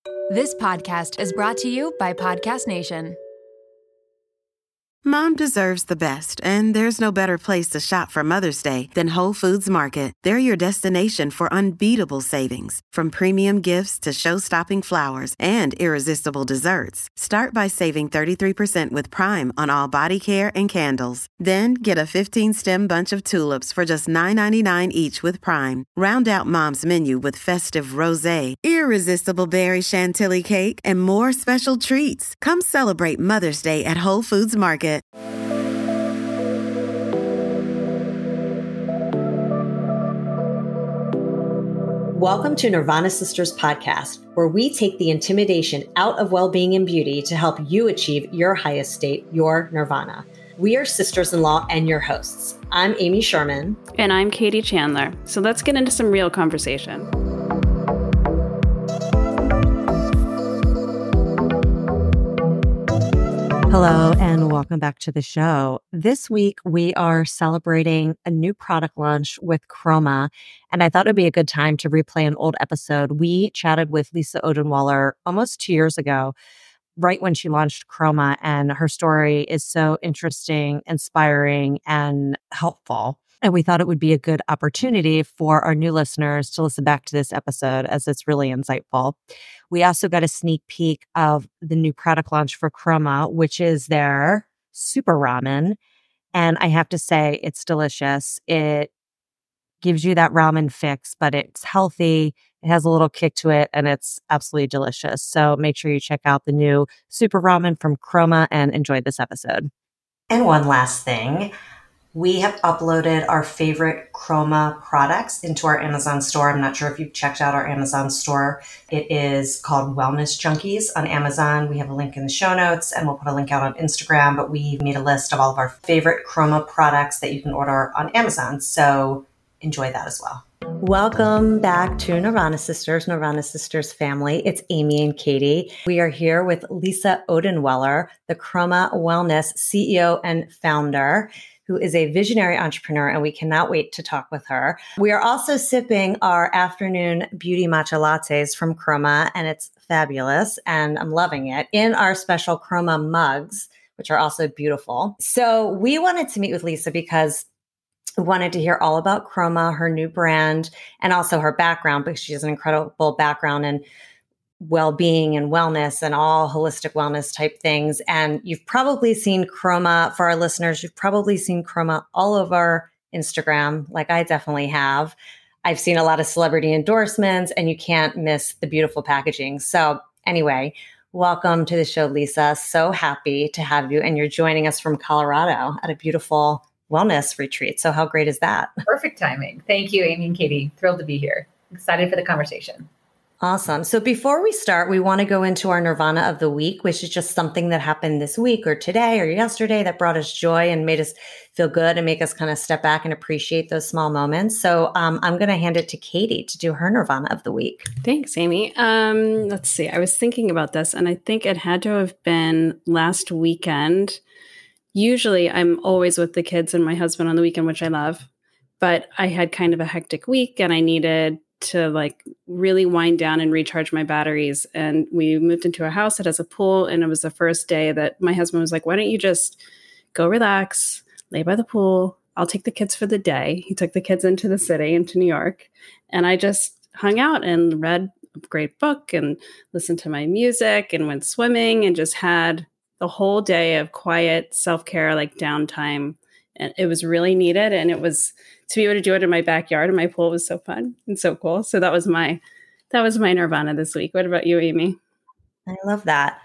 This podcast is brought to you by Podcast Nation. Mom deserves the best, and there's no better place to shop for Mother's Day than Whole Foods Market. They're your destination for unbeatable savings, from premium gifts to show-stopping flowers and irresistible desserts. Start by saving 33% with Prime on all body care and candles. Then get a 15-stem bunch of tulips for just $9.99 each with Prime. Round out Mom's menu with festive rosé, irresistible berry chantilly cake, and more special treats. Come celebrate Mother's Day at Whole Foods Market. Welcome to Nirvana Sisters podcast, where we take the intimidation out of well-being and beauty to help you achieve your highest state, your nirvana. We are sisters-in-law and your hosts. I'm Amy Sherman. And I'm Katie Chandler. So let's get into some real conversation. Hello, and welcome back to the show. This week, we are celebrating a new product launch with Chroma, and I thought it'd be a good time to replay an old episode. We chatted with Lisa Odenwaller almost 2 years ago, right when she launched Chroma, and her story is so interesting, inspiring, and helpful. And we thought it would be a good opportunity for our new listeners to listen back to this episode, as it's really insightful. We also got a sneak peek of the new product launch for Chroma, which is their super ramen. And I have to say, it's delicious. It gives you that ramen fix, but it's healthy. It has a little kick to it, and it's absolutely delicious. So make sure you check out the new super ramen from Chroma and enjoy this episode. And one last thing. We have uploaded our favorite Chroma products into our Amazon store. I'm not sure if you've checked out our Amazon store. It is called Wellness Junkies on Amazon. We have a link in the show notes, and we'll put a link out on Instagram, but we made a list of all of our favorite Chroma products that you can order on Amazon. So enjoy that as well. Welcome back to Nirvana Sisters family. It's Amy and Katie. We are here with Lisa Odenwaller, the Chroma Wellness CEO and founder, who is a visionary entrepreneur, and we cannot wait to talk with her. We are also sipping our afternoon beauty matcha lattes from Chroma, and it's fabulous, and I'm loving it, in our special Chroma mugs, which are also beautiful. So we wanted to meet with Lisa because we wanted to hear all about Chroma, her new brand, and also her background, because she has an incredible background in well-being and wellness and all holistic wellness type things. And you've probably seen Chroma, for our listeners, you've probably seen Chroma all over Instagram, like I definitely have. I've seen a lot of celebrity endorsements, and you can't miss the beautiful packaging. So anyway, welcome to the show, Lisa. So happy to have you. And you're joining us from Colorado at a beautiful wellness retreat. So how great is that? Perfect timing. Thank you, Amy and Katie. Thrilled to be here. Excited for the conversation. Awesome. So before we start, we want to go into our Nirvana of the week, which is just something that happened this week or today or yesterday that brought us joy and made us feel good and make us kind of step back and appreciate those small moments. So I'm going to hand it to Katie to do her Nirvana of the week. Thanks, Amy. Let's see. I was thinking about this, and I think it had to have been last weekend. Usually I'm always with the kids and my husband on the weekend, which I love, but I had kind of a hectic week and I needed to really wind down and recharge my batteries. And we moved into a house that has a pool. And it was the first day that my husband was like, why don't you just go relax, lay by the pool. I'll take the kids for the day. He took the kids into the city, into New York. And I just hung out and read a great book and listened to my music and went swimming and just had the whole day of quiet self-care, downtime. And it was really needed. And it was to be able to do it in my backyard, and my pool was so fun and so cool. So that was my Nirvana this week. What about you, Amy? I love that.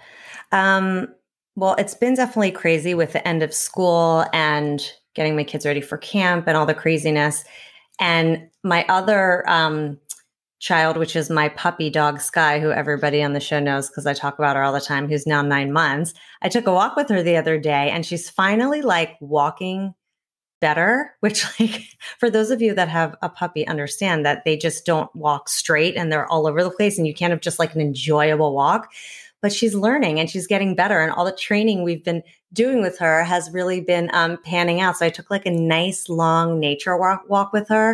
Well, it's been definitely crazy with the end of school and getting my kids ready for camp and all the craziness. And my other child, which is my puppy dog, Sky, who everybody on the show knows because I talk about her all the time, who's now 9 months. I took a walk with her the other day, and she's finally walking better, which for those of you that have a puppy understand that they just don't walk straight and they're all over the place, and you can't have just an enjoyable walk. But she's learning and she's getting better, and all the training we've been doing with her has really been panning out. So I took a nice long nature walk with her,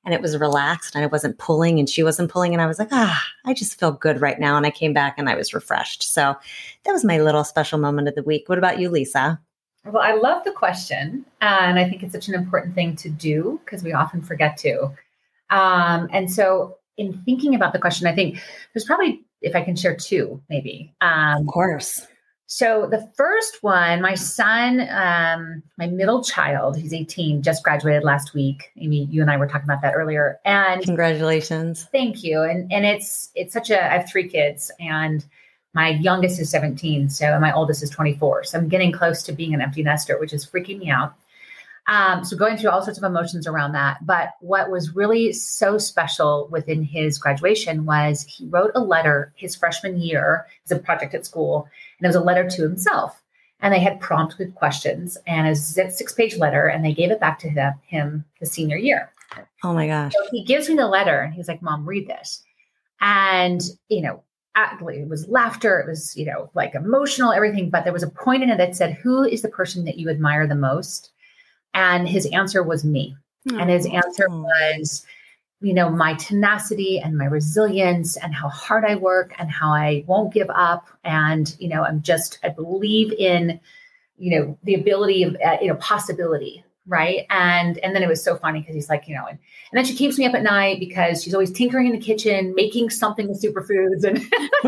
and it was relaxed and I wasn't pulling and she wasn't pulling. And I was like, I just feel good right now. And I came back and I was refreshed. So that was my little special moment of the week. What about you, Lisa? Well, I love the question. And I think it's such an important thing to do because we often forget to. And so in thinking about the question, I think there's probably, if I can share two, maybe. Of course. So the first one, my son, my middle child, he's 18, just graduated last week. Amy, you and I were talking about that earlier. And congratulations. Thank you. And it's such I have 3 kids and my youngest is 17. So my oldest is 24. So I'm getting close to being an empty nester, which is freaking me out. So going through all sorts of emotions around that. But what was really so special within his graduation was he wrote a letter his freshman year. It was a project at school, and it was a letter to himself. And they had prompts with questions, and it was a 6-page letter, and they gave it back to him the senior year. Oh my gosh. So he gives me the letter, and he's like, Mom, read this. And, it was laughter. It was, like emotional, everything. But there was a point in it that said, who is the person that you admire the most? And his answer was me. Oh. And his answer was, my tenacity and my resilience and how hard I work and how I won't give up. And, I believe in, the ability of, possibility. Right. And then it was so funny because he's like, and then she keeps me up at night because she's always tinkering in the kitchen, making something with superfoods. And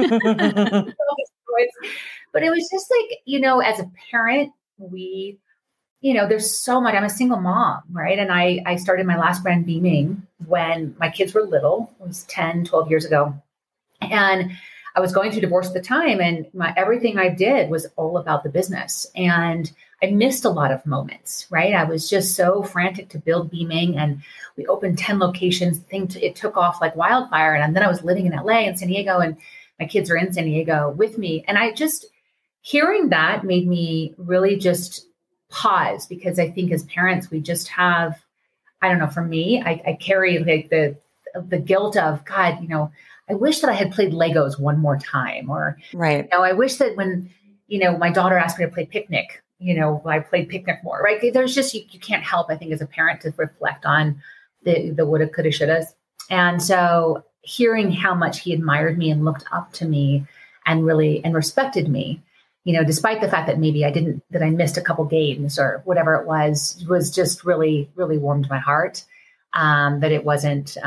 but it was just like, as a parent, we, there's so much. I'm a single mom, right? And I started my last brand Beaming when my kids were little. It was 10, 12 years ago. And I was going through divorce at the time, and everything I did was all about the business. And I missed a lot of moments, right? I was just so frantic to build Beaming, and we opened 10 locations. It took off like wildfire. And then I was living in LA and San Diego, and my kids are in San Diego with me. And hearing that made me really just pause, because I think as parents, we just have, I don't know, for me, I carry like the guilt of, God, I wish that I had played Legos one more time, or, right. I wish that when, my daughter asked me to play picnic, I played picnic more, right? There's just, you can't help, I think, as a parent to reflect on the woulda, coulda, shouldas. And so hearing how much he admired me and looked up to me and respected me, despite the fact that maybe that I missed a couple games or whatever it was just really, really warmed my heart. That it wasn't,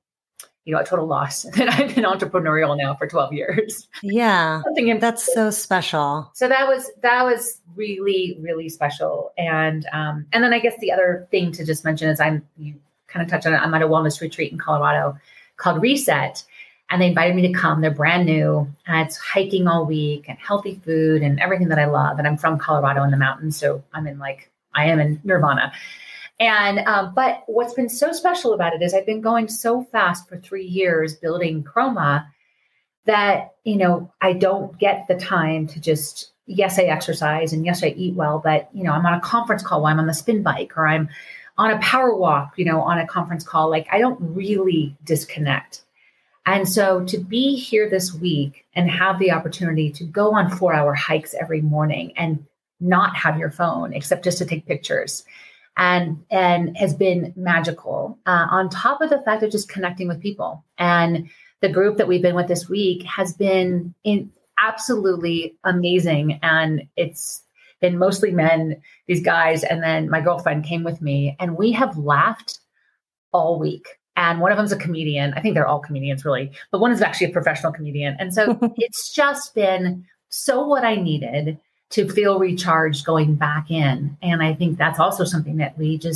a total loss that I've been entrepreneurial now for 12 years. Yeah. That's so special. So that was really, really special. And then I guess the other thing to just mention is you kind of touched on it. I'm at a wellness retreat in Colorado called Reset. And they invited me to come. They're brand new. And it's hiking all week and healthy food and everything that I love. And I'm from Colorado in the mountains. So I am in nirvana. And, but what's been so special about it is I've been going so fast for 3 years building Chroma that, I don't get the time to just, yes, I exercise and yes, I eat well, but, I'm on a conference call while I'm on the spin bike, or I'm on a power walk, on a conference call. Like, I don't really disconnect. And so to be here this week and have the opportunity to go on 4-hour hikes every morning and not have your phone except just to take pictures and has been magical, on top of the fact of just connecting with people. And the group that we've been with this week has been absolutely amazing. And it's been mostly men, these guys. And then my girlfriend came with me, and we have laughed all week. And one of them's a comedian. I think they're all comedians, really. But one is actually a professional comedian. And so it's just been so what I needed to feel recharged going back in. And I think that's also something that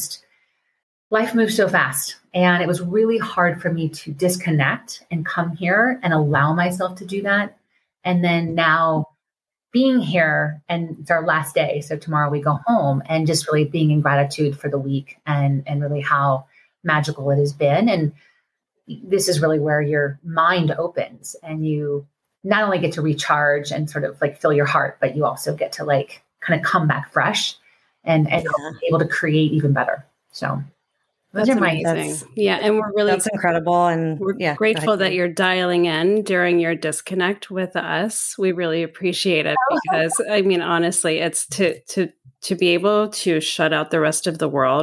life moves so fast. And it was really hard for me to disconnect and come here and allow myself to do that. And then now being here, and it's our last day. So tomorrow we go home, and just really being in gratitude for the week and really how magical it has been. And this is really where your mind opens, and you not only get to recharge and sort of like fill your heart, but you also get to like kind of come back fresh and be able to create even better. So that's amazing. And we're really, that's incredible. And we're grateful that you're dialing in during your disconnect with us. We really appreciate it, because honestly, it's to be able to shut out the rest of the world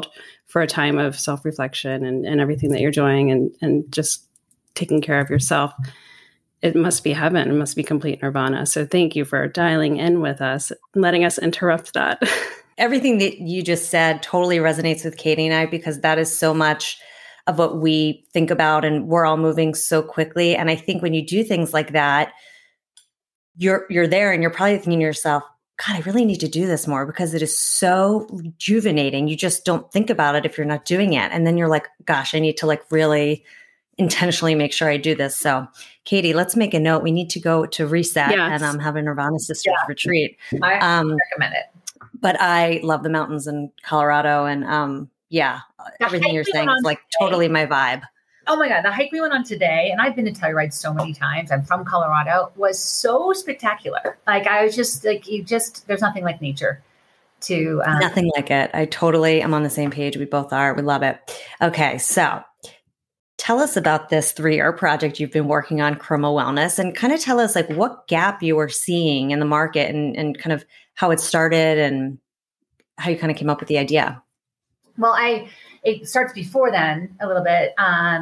for a time of self-reflection and everything that you're doing and just taking care of yourself, it must be heaven. It must be complete nirvana. So thank you for dialing in with us, letting us interrupt that. Everything that you just said totally resonates with Katie and I, because that is so much of what we think about, and we're all moving so quickly. And I think when you do things like that, you're there and you're probably thinking to yourself, God, I really need to do this more, because it is so rejuvenating. You just don't think about it if you're not doing it. And then you're like, gosh, I need to like really intentionally make sure I do this. So Katie, let's make a note. We need to go to Reset and have a Nirvana Sisters retreat. I recommend it. But I love the mountains in Colorado, and everything you're saying is like totally my vibe. Oh my God, the hike we went on today, and I've been to Telluride so many times, I'm from Colorado, was so spectacular. Like I was just like, there's nothing like nature to. Nothing like it. I totally am on the same page. We both are. We love it. Okay. So tell us about this 3-year project you've been working on, Chroma Wellness, and kind of tell us like what gap you were seeing in the market and kind of how it started and how you kind of came up with the idea. Well, it starts before then a little bit.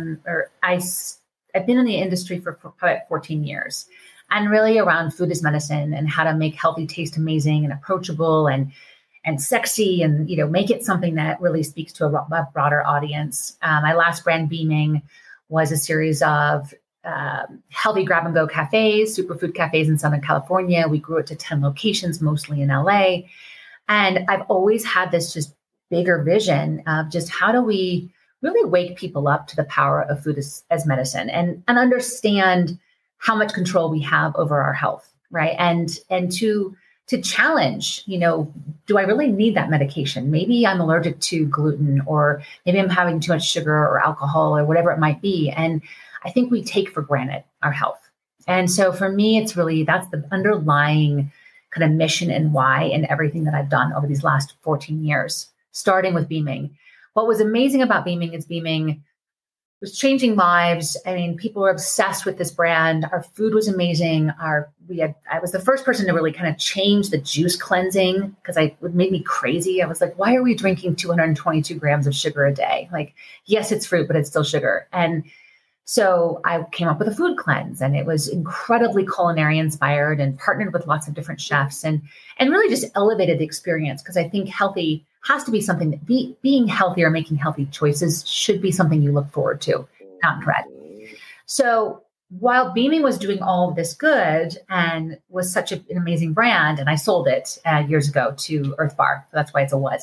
I've been in the industry for probably 14 years, and really around food as medicine and how to make healthy taste amazing and approachable and sexy, and make it something that really speaks to a broader audience. My last brand, Beaming, was a series of healthy grab-and-go cafes, superfood cafes in Southern California. We grew it to 10 locations, mostly in LA. And I've always had this just bigger vision of just how do we really wake people up to the power of food as medicine and understand how much control we have over our health, right? And to challenge, do I really need that medication? Maybe I'm allergic to gluten, or maybe I'm having too much sugar or alcohol or whatever it might be. And I think we take for granted our health. And so for me, it's really, that's the underlying kind of mission and why in everything that I've done over these last 14 years. Starting with Beaming. What was amazing about Beaming is Beaming was changing lives. I mean, people were obsessed with this brand. Our food was amazing. I was the first person to really kind of change the juice cleansing, because it made me crazy. I was like, why are we drinking 222 grams of sugar a day? Like, yes, it's fruit, but it's still sugar. And so I came up with a food cleanse, and it was incredibly culinary inspired, and partnered with lots of different chefs, and really just elevated the experience. Because I think healthy has to be something that being healthy or making healthy choices should be something you look forward to, not dread. So while Beaming was doing all of this good and was such an amazing brand, and I sold it years ago to Earth Bar, so that's why it's a was.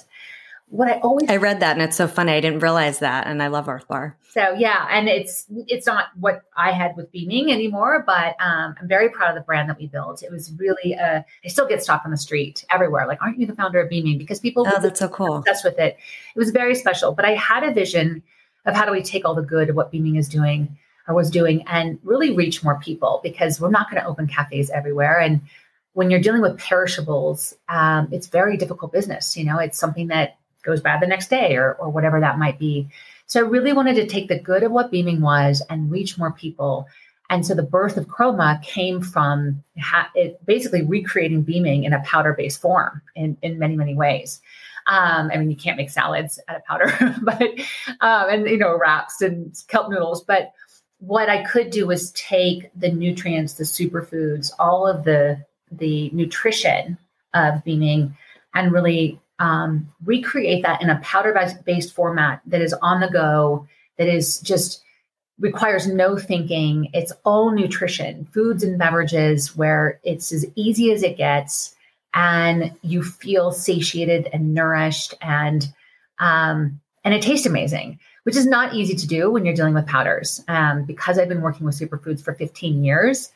I read that, and it's so funny. I didn't realize that, and I love Earth Bar. So yeah, and it's not what I had with Beaming anymore, but I'm very proud of the brand that we built. It was really I still get stopped on the street everywhere, like, aren't you the founder of Beaming? Because people that's so cool. Obsessed with it. It was very special. But I had a vision of how do we take all the good of what Beaming is doing or was doing and really reach more people, because we're not going to open cafes everywhere. And when you're dealing with perishables, it's very difficult business. It's something that goes bad the next day or whatever that might be. So I really wanted to take the good of what Beaming was and reach more people. And so the birth of Chroma came from it basically recreating Beaming in a powder-based form in many, many ways. I mean, you can't make salads out of powder, but wraps and kelp noodles. But what I could do was take the nutrients, the superfoods, all of the nutrition of Beaming, and really recreate that in a powder-based format that is on the go, that is just requires no thinking. It's all nutrition, foods and beverages, where it's as easy as it gets, and you feel satiated and nourished, and it tastes amazing, which is not easy to do when you're dealing with powders. Because I've been working with superfoods for 15 years,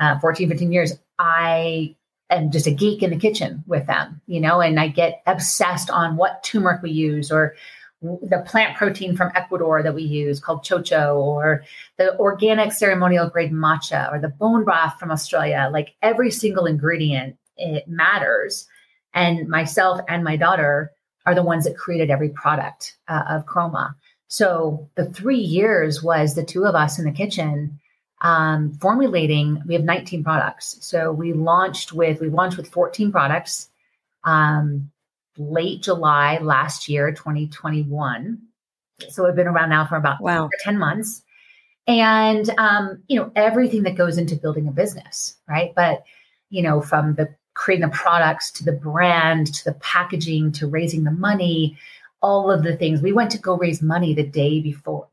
I am just a geek in the kitchen with them, and I get obsessed on what turmeric we use, or the plant protein from Ecuador that we use called chocho, or the organic ceremonial grade matcha, or the bone broth from Australia. Like, every single ingredient, it matters. And myself and my daughter are the ones that created every product of Chroma. So the 3 years was the two of us in the kitchen formulating. We have 19 products. So we launched with 14 products. late July last year, 2021. So we've been around now for about 10 months. And, everything that goes into building a business, right? But, from the creating the products to the brand, to the packaging, to raising the money, all of the things. We went to go raise money the day before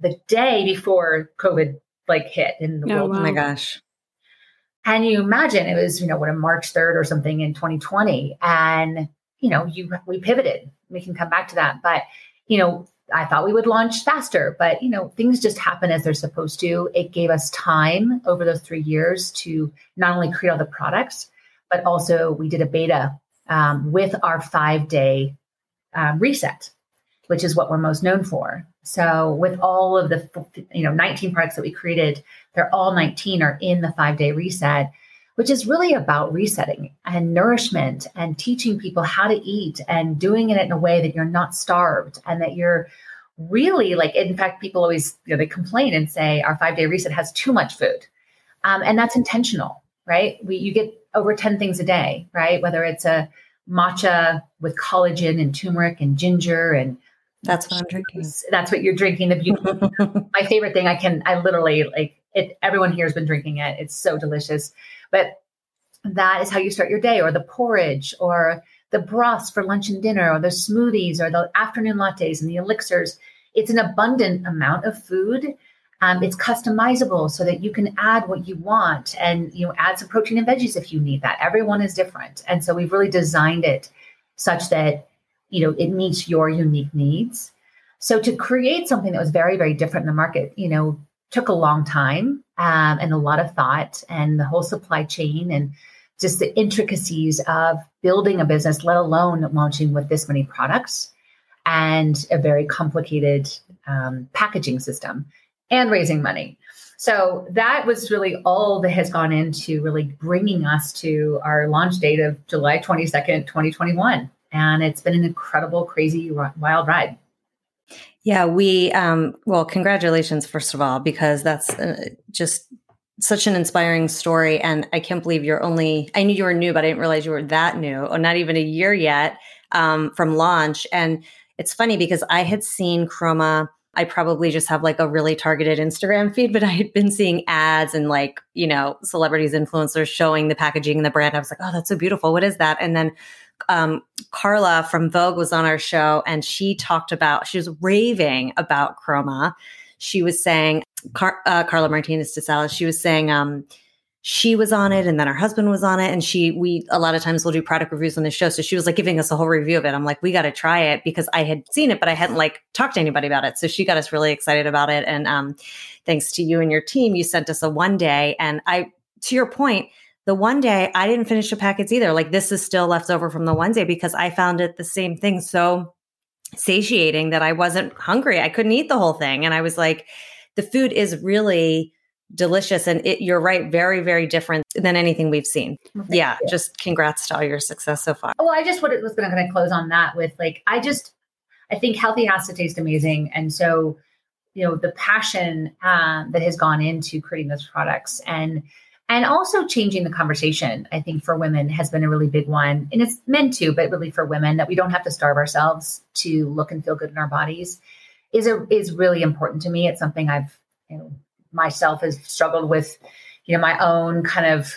COVID hit in the world. Wow. Oh my gosh. And you imagine it was, March 3rd or something in 2020. And, we pivoted. We can come back to that. But, I thought we would launch faster, but, things just happen as they're supposed to. It gave us time over those 3 years to not only create all the products, but also we did a beta with our 5-day reset, which is what we're most known for. So with all of the 19 products that we created, they're all 19 are in the 5-day reset, which is really about resetting and nourishment and teaching people how to eat and doing it in a way that you're not starved and that you're really in fact, people always, they complain and say our 5-day reset has too much food. And that's intentional, right? You get over 10 things a day, right? Whether it's a matcha with collagen and turmeric and ginger and that's what I'm drinking. That's what you're drinking. The beauty. My favorite thing. I literally it. Everyone here has been drinking it. It's so delicious. But that is how you start your day, or the porridge, or the broths for lunch and dinner, or the smoothies, or the afternoon lattes and the elixirs. It's an abundant amount of food. It's customizable so that you can add what you want and add some protein and veggies if you need that. Everyone is different. And so we've really designed it such that it meets your unique needs. So to create something that was very, very different in the market, took a long time and a lot of thought, and the whole supply chain and just the intricacies of building a business, let alone launching with this many products and a very complicated packaging system and raising money. So that was really all that has gone into really bringing us to our launch date of July 22nd, 2021. And it's been an incredible, crazy, wild ride. Yeah, well, congratulations, first of all, because that's just such an inspiring story. And I can't believe I knew you were new, but I didn't realize you were that new, or not even a year yet from launch. And it's funny because I had seen Chroma. I probably just have a really targeted Instagram feed, but I had been seeing ads and celebrities, influencers showing the packaging and the brand. I was like, oh, that's so beautiful. What is that? And then Carla from Vogue was on our show, and she was raving about Chroma. She was saying, Carla Martinez de Salas, she was saying, she was on it and then her husband was on it. And we a lot of times will do product reviews on the show. So she was giving us a whole review of it. I'm like, we got to try it, because I had seen it, but I hadn't talked to anybody about it. So she got us really excited about it. And thanks to you and your team, you sent us a 1-day. And to your point, the 1 day, I didn't finish the packets either. This is still left over from the 1 day, because I found it the same thing so satiating that I wasn't hungry. I couldn't eat the whole thing. And I was like, the food is really delicious. And you're right, very, very different than anything we've seen. Yeah, just congrats to all your success so far. Well, I just was going to close on that with I think healthy has to taste amazing. And so, the passion that has gone into creating those products and also changing the conversation, I think for women has been a really big one. And it's men too, but really for women, that we don't have to starve ourselves to look and feel good in our bodies is really important to me. It's something I've, myself has struggled with, my own kind of,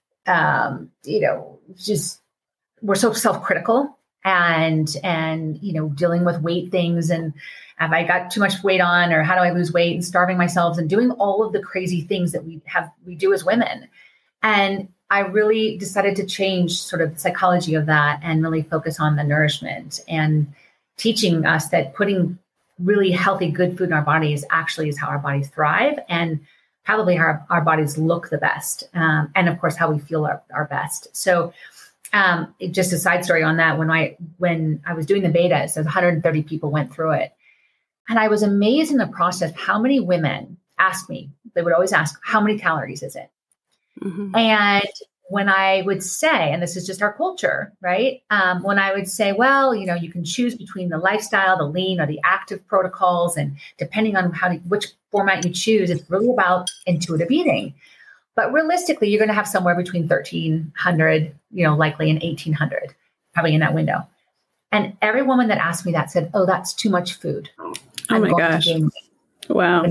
just we're so self-critical and, dealing with weight things and have I got too much weight on, or how do I lose weight, and starving myself and doing all of the crazy things that we do as women. And I really decided to change sort of the psychology of that and really focus on the nourishment and teaching us that putting really healthy, good food in our bodies actually is how our bodies thrive and probably how our bodies look the best. And of course, how we feel our best. So just a side story on that, when I was doing the beta, so 130 people went through it. And I was amazed in the process how many women asked me, they would always ask, how many calories is it? Mm-hmm. And when I would say, and this is just our culture, right? When I would say, well, you can choose between the lifestyle, the lean, or the active protocols. And depending on which format you choose, it's really about intuitive eating. But realistically, you're going to have somewhere between 1,300, likely, and 1,800, probably in that window. And every woman that asked me that said, oh, that's too much food. Oh I'm my going gosh. to gain weight. Wow.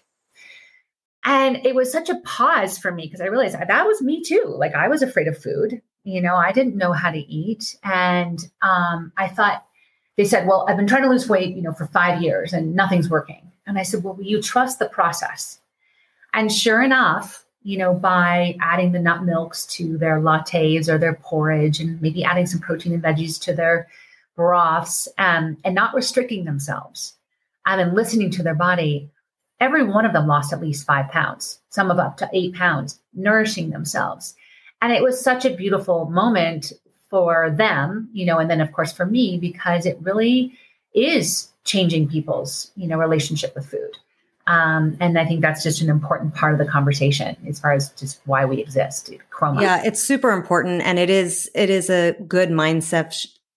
And it was such a pause for me because I realized that was me too. Like I was afraid of food. I didn't know how to eat. And I thought, they said, well, I've been trying to lose weight, for 5 years and nothing's working. And I said, well, will you trust the process? And sure enough, by adding the nut milks to their lattes or their porridge and maybe adding some protein and veggies to their broths and not restricting themselves and listening to their body, every one of them lost at least 5 pounds, some of up to 8 pounds, nourishing themselves. And it was such a beautiful moment for them, and then of course for me, because it really is changing people's, relationship with food. And I think that's just an important part of the conversation as far as just why we exist. Chroma. Yeah, it's super important. And it is a good mindset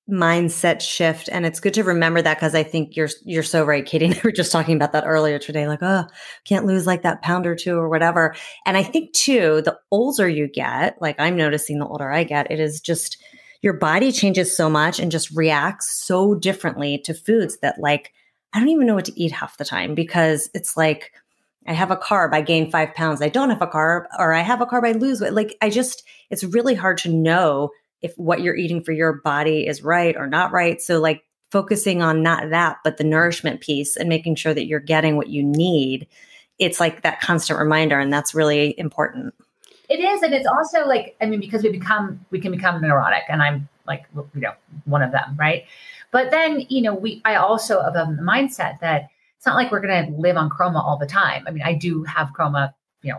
shift. And it's good to remember that because I think you're so right, Katie. And we were just talking about that earlier today, like, oh, can't lose like that pound or two or whatever. And I think too, the older you get, like I'm noticing the older I get, it is just your body changes so much and just reacts so differently to foods that like, I don't even know what to eat half the time because it's like, I have a carb, I gain 5 pounds. I don't have a carb, or I have a carb, I lose weight. Like it's really hard to know if what you're eating for your body is right or not right. So like focusing on not that, but the nourishment piece and making sure that you're getting what you need. It's like that constant reminder. And that's really important. It is. And it's also like, because we can become neurotic, and I'm like, one of them. Right. But then, I also have a mindset that it's not like we're going to live on Chroma all the time. I do have Chroma,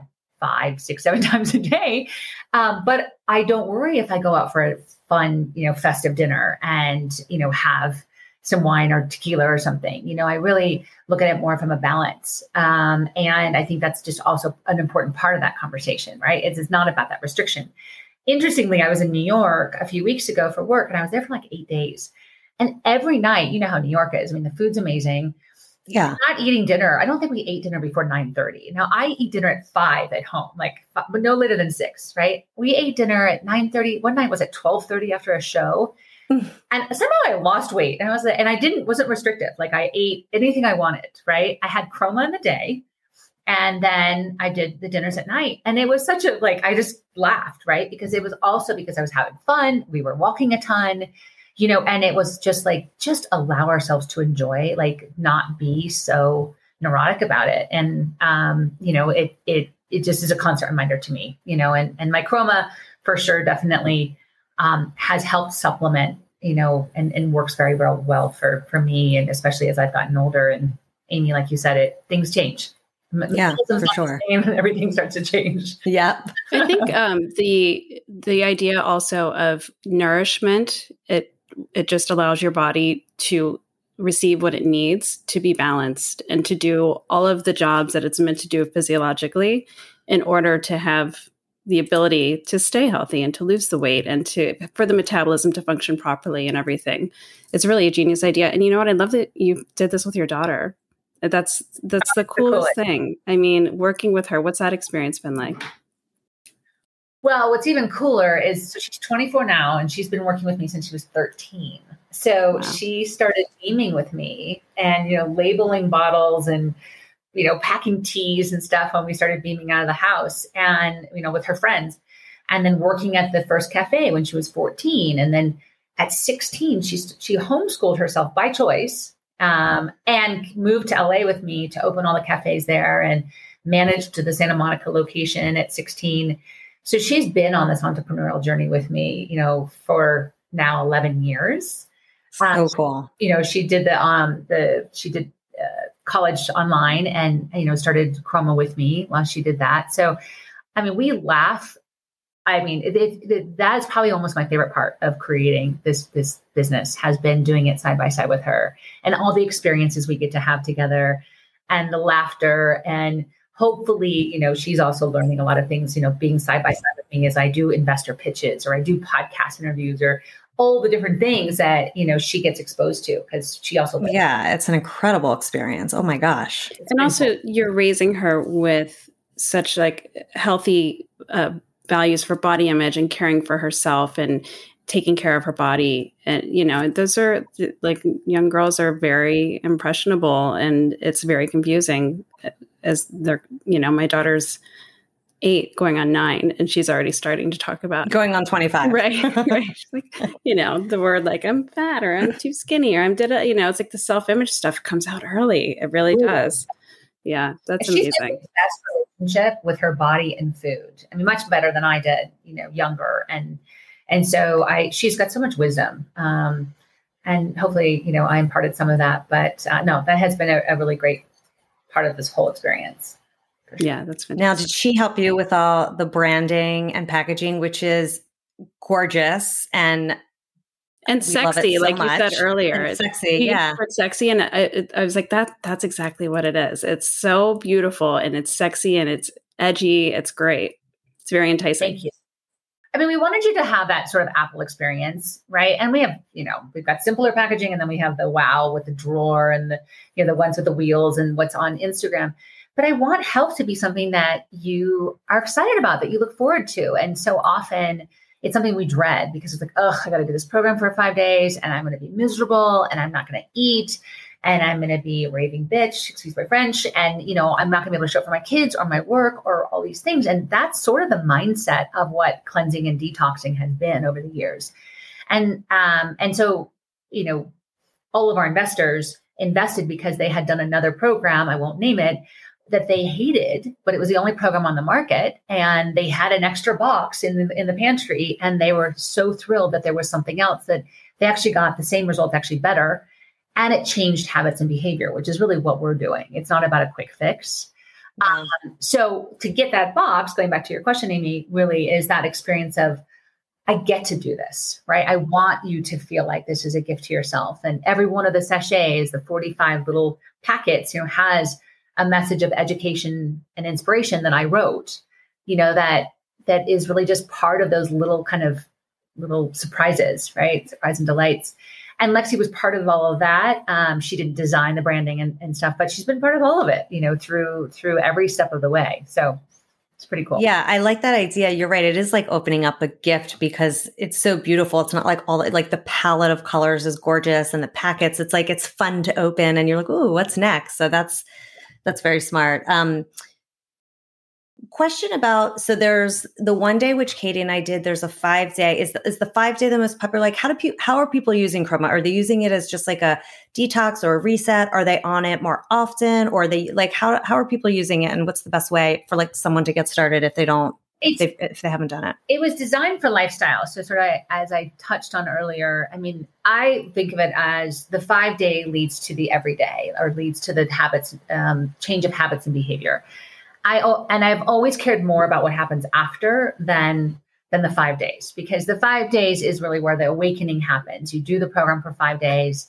5, 6, 7 times a day. But I don't worry if I go out for a fun, festive dinner and, have some wine or tequila or something. I really look at it more from a balance. And I think that's just also an important part of that conversation, right? It's not about that restriction. Interestingly, I was in New York a few weeks ago for work, and I was there for like 8 days. And every night, how New York is. The food's amazing. Yeah. Not eating dinner. I don't think we ate dinner before 9:30. Now I eat dinner at 5 at home, but no later than 6, right? We ate dinner at 9:30. One night was at 12:30 after a show. And somehow I lost weight, and wasn't restrictive. Like I ate anything I wanted, right? I had Chroma in the day, and then I did the dinners at night. And it was such I just laughed, right? Because it was also because I was having fun. We were walking a ton. And it was just allow ourselves to enjoy, not be so neurotic about it. And, it just is a constant reminder to me, and my Chroma for sure definitely has helped supplement, and works very well for me. And especially as I've gotten older, and Amy, like you said, things change. Yeah, for sure. Everything starts to change. Yeah. I think the idea also of nourishment, it just allows your body to receive what it needs to be balanced and to do all of the jobs that it's meant to do physiologically in order to have the ability to stay healthy and to lose the weight and for the metabolism to function properly and everything. It's really a genius idea. And you know what? I love that you did this with your daughter. That's the coolest thing. Working with her, what's that experience been like? Well, what's even cooler is she's 24 now, and she's been working with me since she was 13. So wow. She started beaming with me and, labeling bottles and, packing teas and stuff when we started beaming out of the house and, with her friends, and then working at the first cafe when she was 14. And then at 16, she homeschooled herself by choice and moved to LA with me to open all the cafes there and managed the Santa Monica location at 16. So she's been on this entrepreneurial journey with me, for now 11 years. So cool. She did college online and, started Chroma with me while she did that. So, we laugh. That is probably almost my favorite part of creating this business, has been doing it side by side with her and all the experiences we get to have together and the laughter. And hopefully, she's also learning a lot of things, being side by side with me as I do investor pitches or I do podcast interviews or all the different things that, she gets exposed to because she also does. Yeah, it's an incredible experience. Oh my gosh. And also you're raising her with such healthy values for body image and caring for herself and taking care of her body. And, those are like, young girls are very impressionable, and it's very confusing as they're, my daughter's 8 going on 9, and she's already starting to talk about going on 25. Right. She's like, the word like I'm fat or I'm too skinny or it's like the self-image stuff comes out early. It really does. Yeah. That's amazing. She's the best relationship with her body and food. I mean, much better than I did, younger. And so she's got so much wisdom. And hopefully, I imparted some of that, but no, that has been a really great part of this whole experience. Yeah, that's fantastic. Now, did she help you with all the branding and packaging, which is gorgeous and sexy, so like much. You said earlier? And sexy, yeah. It's sexy, and I was like, that's exactly what it is. It's so beautiful, and it's sexy, and it's edgy. It's great. It's very enticing. Thank you. I mean, we wanted you to have that sort of Apple experience, right? And we have, we've got simpler packaging, and then we have the wow with the drawer and the ones with the wheels and what's on Instagram. But I want health to be something that you are excited about, that you look forward to. And so often it's something we dread because it's like, I got to do this program for 5 days and I'm going to be miserable and I'm not going to eat and I'm going to be a raving bitch, excuse my French. And, I'm not going to be able to show up for my kids or my work or all these things. And that's sort of the mindset of what cleansing and detoxing has been over the years. And so, all of our investors invested because they had done another program, I won't name it, that they hated, but it was the only program on the market. And they had an extra box in the pantry. And they were so thrilled that there was something else, that they actually got the same result, actually better. And it changed habits and behavior, which is really what we're doing. It's not about a quick fix. So to get that box, going back to your question, Amy, really is that experience of, I get to do this, right? I want you to feel like this is a gift to yourself. And every one of the sachets, the 45 little packets, has a message of education and inspiration that I wrote, that is really just part of those little surprises, right? Surprise and delights. And Lexi was part of all of that. She didn't design the branding and stuff, but she's been part of all of it, through every step of the way. So it's pretty cool. Yeah, I like that idea. You're right. It is like opening up a gift because it's so beautiful. It's not like the palette of colors is gorgeous and the packets, it's like, it's fun to open and you're like, ooh, what's next? So that's very smart. Question about, so there's the 1 day, which Katie and I did, there's a 5 day. Is the 5 day the most popular? Like how are people using Chroma? Are they using it as just like a detox or a reset? Are they on it more often? Or are they like, how are people using it? And what's the best way for like someone to get started if they haven't done it? It was designed for lifestyle. So sort of as I touched on earlier, I mean, I think of it as the 5 day leads to the everyday, or leads to the habits, change of habits and behavior. I've always cared more about what happens after than the 5 days, because the 5 days is really where the awakening happens. You do the program for 5 days.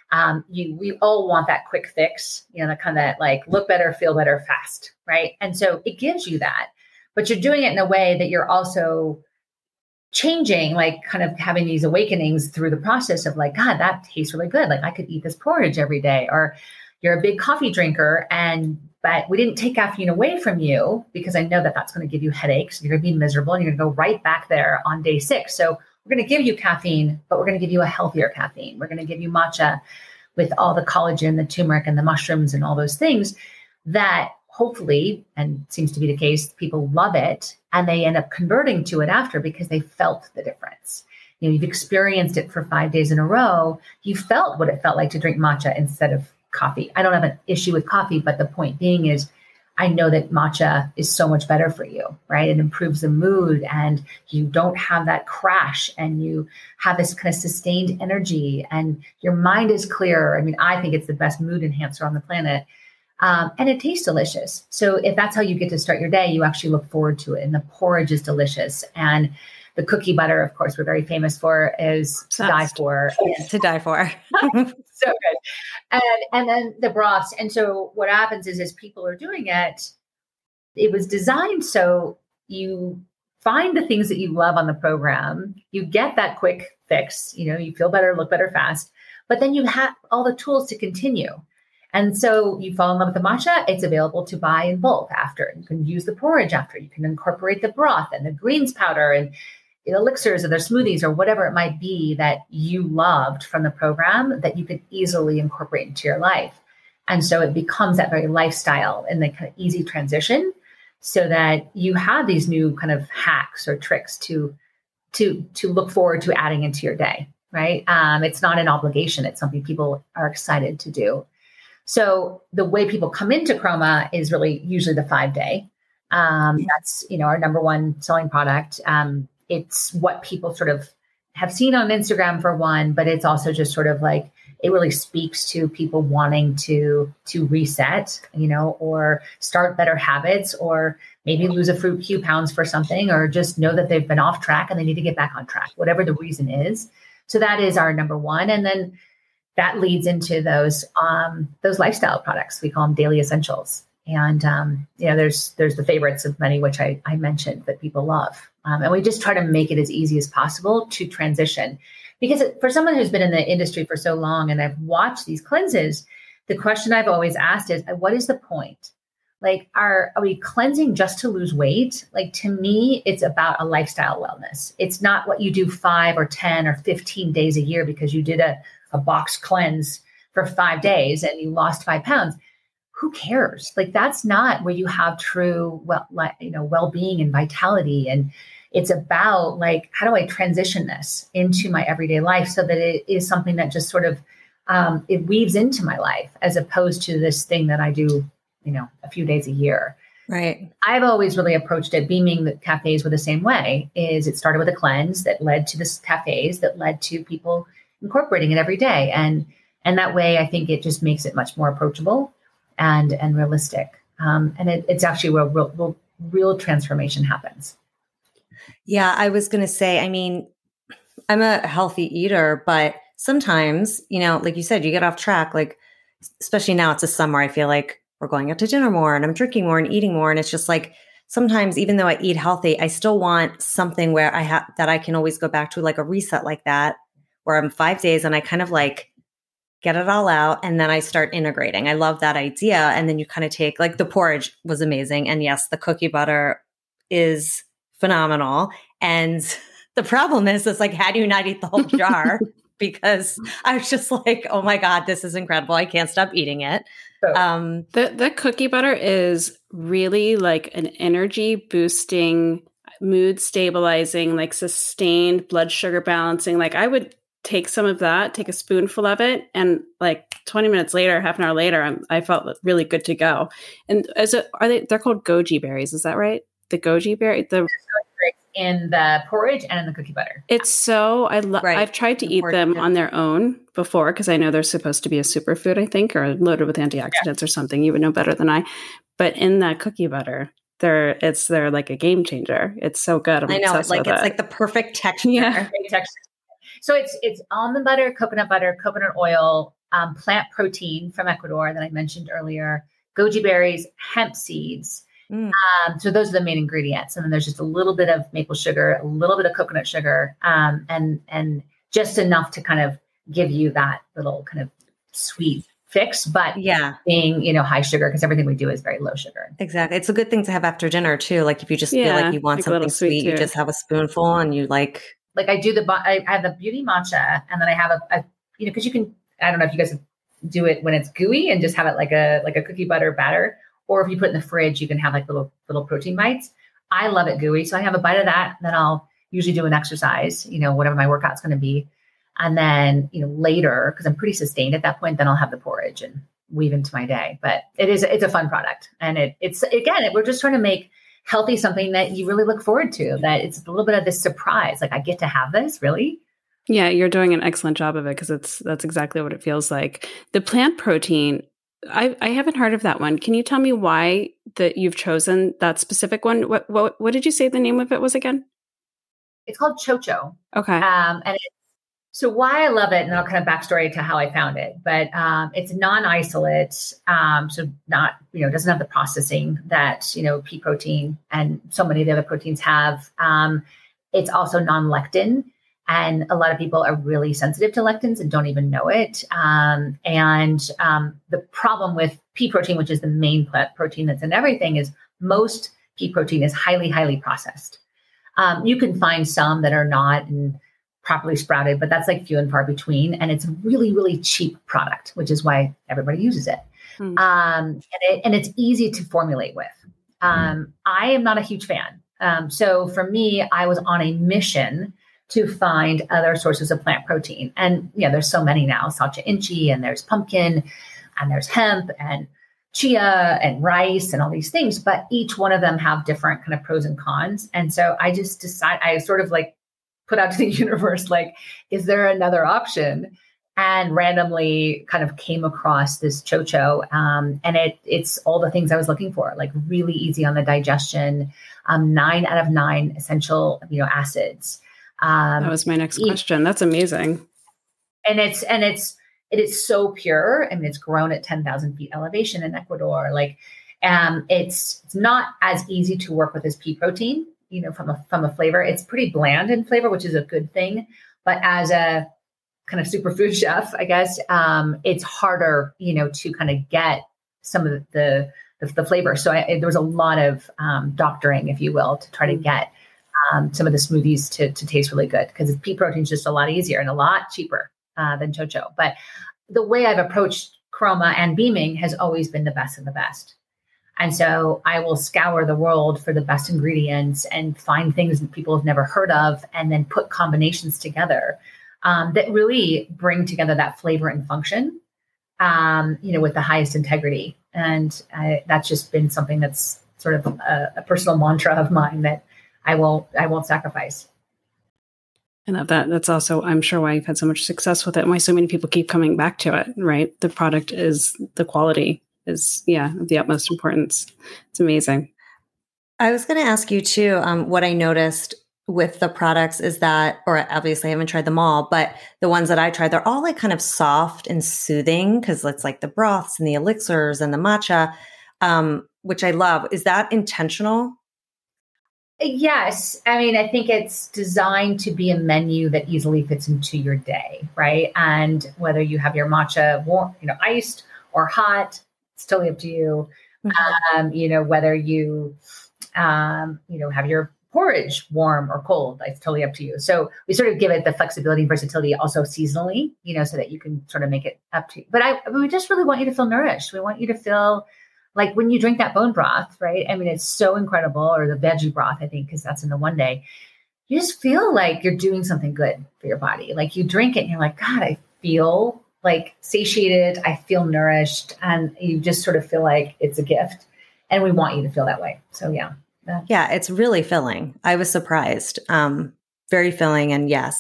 We all want that quick fix, that kind of like look better, feel better, fast, right? And so it gives you that. But you're doing it in a way that you're also changing, like kind of having these awakenings through the process of like, God, that tastes really good. Like I could eat this porridge every day. Or you're a big coffee drinker, but we didn't take caffeine away from you because I know that that's going to give you headaches. You're going to be miserable and you're going to go right back there on day 6. So we're going to give you caffeine, but we're going to give you a healthier caffeine. We're going to give you matcha with all the collagen, the turmeric and the mushrooms and all those things that hopefully, and seems to be the case, people love it and they end up converting to it after because they felt the difference. You've experienced it for 5 days in a row. You felt what it felt like to drink matcha instead of coffee. I don't have an issue with coffee, but the point being is I know that matcha is so much better for you, right? It improves the mood and you don't have that crash and you have this kind of sustained energy and your mind is clearer. I mean, I think it's the best mood enhancer on the planet. And it tastes delicious. So if that's how you get to start your day, you actually look forward to it. And the porridge is delicious. And the cookie butter, of course, we're very famous for is to die for. To die for. So good. And then the broths. And so what happens is as people are doing it, it was designed so you find the things that you love on the program, you get that quick fix, you feel better, look better fast, but then you have all the tools to continue. And so you fall in love with the matcha, it's available to buy in bulk after. You can use the porridge after, you can incorporate the broth and the greens powder. And elixirs or their smoothies or whatever it might be that you loved from the program that you could easily incorporate into your life. And so it becomes that very lifestyle and the kind of easy transition so that you have these new kind of hacks or tricks to look forward to adding into your day, right? It's not an obligation. It's something people are excited to do. So the way people come into Chroma is really usually the 5-day. That's, our number one selling product. It's what people sort of have seen on Instagram for one, but it's also just sort of like, it really speaks to people wanting to reset, or start better habits, or maybe lose a few pounds for something, or just know that they've been off track and they need to get back on track, whatever the reason is. So that is our number one. And then that leads into those lifestyle products. We call them daily essentials. And, there's the favorites of many, which I mentioned that people love. And we just try to make it as easy as possible to transition. Because for someone who's been in the industry for so long and I've watched these cleanses, the question I've always asked is, what is the point? Like, are we cleansing just to lose weight? Like, to me, it's about a lifestyle wellness. It's not what you do 5 or 10 or 15 days a year because you did a box cleanse for 5 days and you lost 5 pounds. Who cares? Like, that's not where you have true well-being and vitality. And it's about, like, how do I transition this into my everyday life so that it is something that just sort of it weaves into my life, as opposed to this thing that I do, a few days a year. Right. I've always really approached it. Beaming the cafes were the same way. Is it started with a cleanse that led to this cafes that led to people incorporating it every day, and that way I think it just makes it much more approachable and realistic. And it's actually where real transformation happens. Yeah, I was going to say, I mean, I'm a healthy eater, but sometimes, like you said, you get off track, like, especially now it's a summer, I feel like we're going out to dinner more and I'm drinking more and eating more. And it's just like, sometimes even though I eat healthy, I still want something where that I can always go back to, like a reset like that, where I'm 5 days and I kind of like get it all out and then I start integrating. I love that idea. And then you kind of take, like, the porridge was amazing. And yes, the cookie butter is phenomenal. And the problem is, it's like, how do you not eat the whole jar? Because I was just like, oh my God, this is incredible. I can't stop eating it. The cookie butter is really like an energy boosting, mood stabilizing, like sustained blood sugar balancing. Like, I would take some of that, take a spoonful of it, and like 20 minutes later, half an hour later, I felt really good to go. And they're called goji berries. Is that right? The goji berry, in the porridge and in the cookie butter. It's so, I've tried to eat them on their own before, because I know they're supposed to be a superfood, I think, or loaded with antioxidants or something. You would know better than I. But in that cookie butter, they're like a game changer. It's so good. I know, it's like the perfect texture. Yeah. Great texture. So it's almond butter, coconut oil, plant protein from Ecuador that I mentioned earlier, goji berries, hemp seeds. So those are the main ingredients. And then there's just a little bit of maple sugar, a little bit of coconut sugar, and just enough to kind of give you that little kind of sweet fix, but being, high sugar, because everything we do is very low sugar. Exactly. It's a good thing to have after dinner too. Like, if you just feel like you want something sweet, you just have a spoonful and you like I do I have the beauty matcha, and then I have a because you can, I don't know if you guys do it when it's gooey and just have it like a cookie butter batter. Or if you put it in the fridge, you can have like little protein bites. I love it gooey. So I have a bite of that. Then I'll usually do an exercise, whatever my workout's going to be. And then, later, because I'm pretty sustained at that point, then I'll have the porridge and weave into my day. But it's a fun product. And we're just trying to make healthy something that you really look forward to, that it's a little bit of this surprise. Like, I get to have this, really? Yeah, you're doing an excellent job of it, because that's exactly what it feels like. The plant protein, I haven't heard of that one. Can you tell me why that you've chosen that specific one? What did you say the name of it was again? It's called Chocho. Okay. So why I love it, and I'll kind of backstory to how I found it, but it's non-isolate, so not, doesn't have the processing that, pea protein and so many of the other proteins have. It's also non-lectin. And a lot of people are really sensitive to lectins and don't even know it. The problem with pea protein, which is the main plant protein that's in everything, is most pea protein is highly, highly processed. You can find some that are not and properly sprouted, but that's like few and far between. And it's a really, really cheap product, which is why everybody uses it. And it's easy to formulate with. I am not a huge fan. So for me, I was on a mission to find other sources of plant protein. And there's so many now, Sacha Inchi, and there's pumpkin, and there's hemp and chia and rice and all these things, but each one of them have different kind of pros and cons. And so I just decided, I sort of like put out to the universe, like, is there another option? And randomly kind of came across this Chocho. And it's all the things I was looking for, like really easy on the digestion, 9 out of 9 essential amino acids. That was my next question. That's amazing. And it is so pure. I mean, it's grown at 10,000 feet elevation in Ecuador. Like, it's not as easy to work with as pea protein, from a flavor. It's pretty bland in flavor, which is a good thing. But as a kind of superfood chef, I guess, it's harder, to kind of get some of the flavor. So there was a lot of doctoring, if you will, to try to get some of the smoothies to taste really good, because pea protein is just a lot easier and a lot cheaper than Chocho. But the way I've approached Chroma and Beaming has always been the best of the best. And so I will scour the world for the best ingredients and find things that people have never heard of, and then put combinations together that really bring together that flavor and function, with the highest integrity. And that's just been something that's sort of a personal mantra of mine that I won't sacrifice. I love that. That's also, I'm sure, why you've had so much success with it and why so many people keep coming back to it, right? The product the quality is, of the utmost importance. It's amazing. I was going to ask you too, what I noticed with the products is that, or obviously I haven't tried them all, but the ones that I tried, they're all like kind of soft and soothing, because it's like the broths and the elixirs and the matcha, which I love. Is that intentional? Yes. I mean, I think it's designed to be a menu that easily fits into your day, right? And whether you have your matcha warm, iced or hot, it's totally up to you. Mm-hmm. Whether you, have your porridge warm or cold, it's totally up to you. So we sort of give it the flexibility and versatility also seasonally, so that you can sort of make it up to you. But we just really want you to feel nourished. We want you to feel like when you drink that bone broth, right? I mean, it's so incredible, or the veggie broth, I think, because that's in the one day. You just feel like you're doing something good for your body. Like you drink it and you're like, God, I feel like satiated. I feel nourished. And you just sort of feel like it's a gift. And we want you to feel that way. So yeah. Yeah, it's really filling. I was surprised. Very filling. And yes,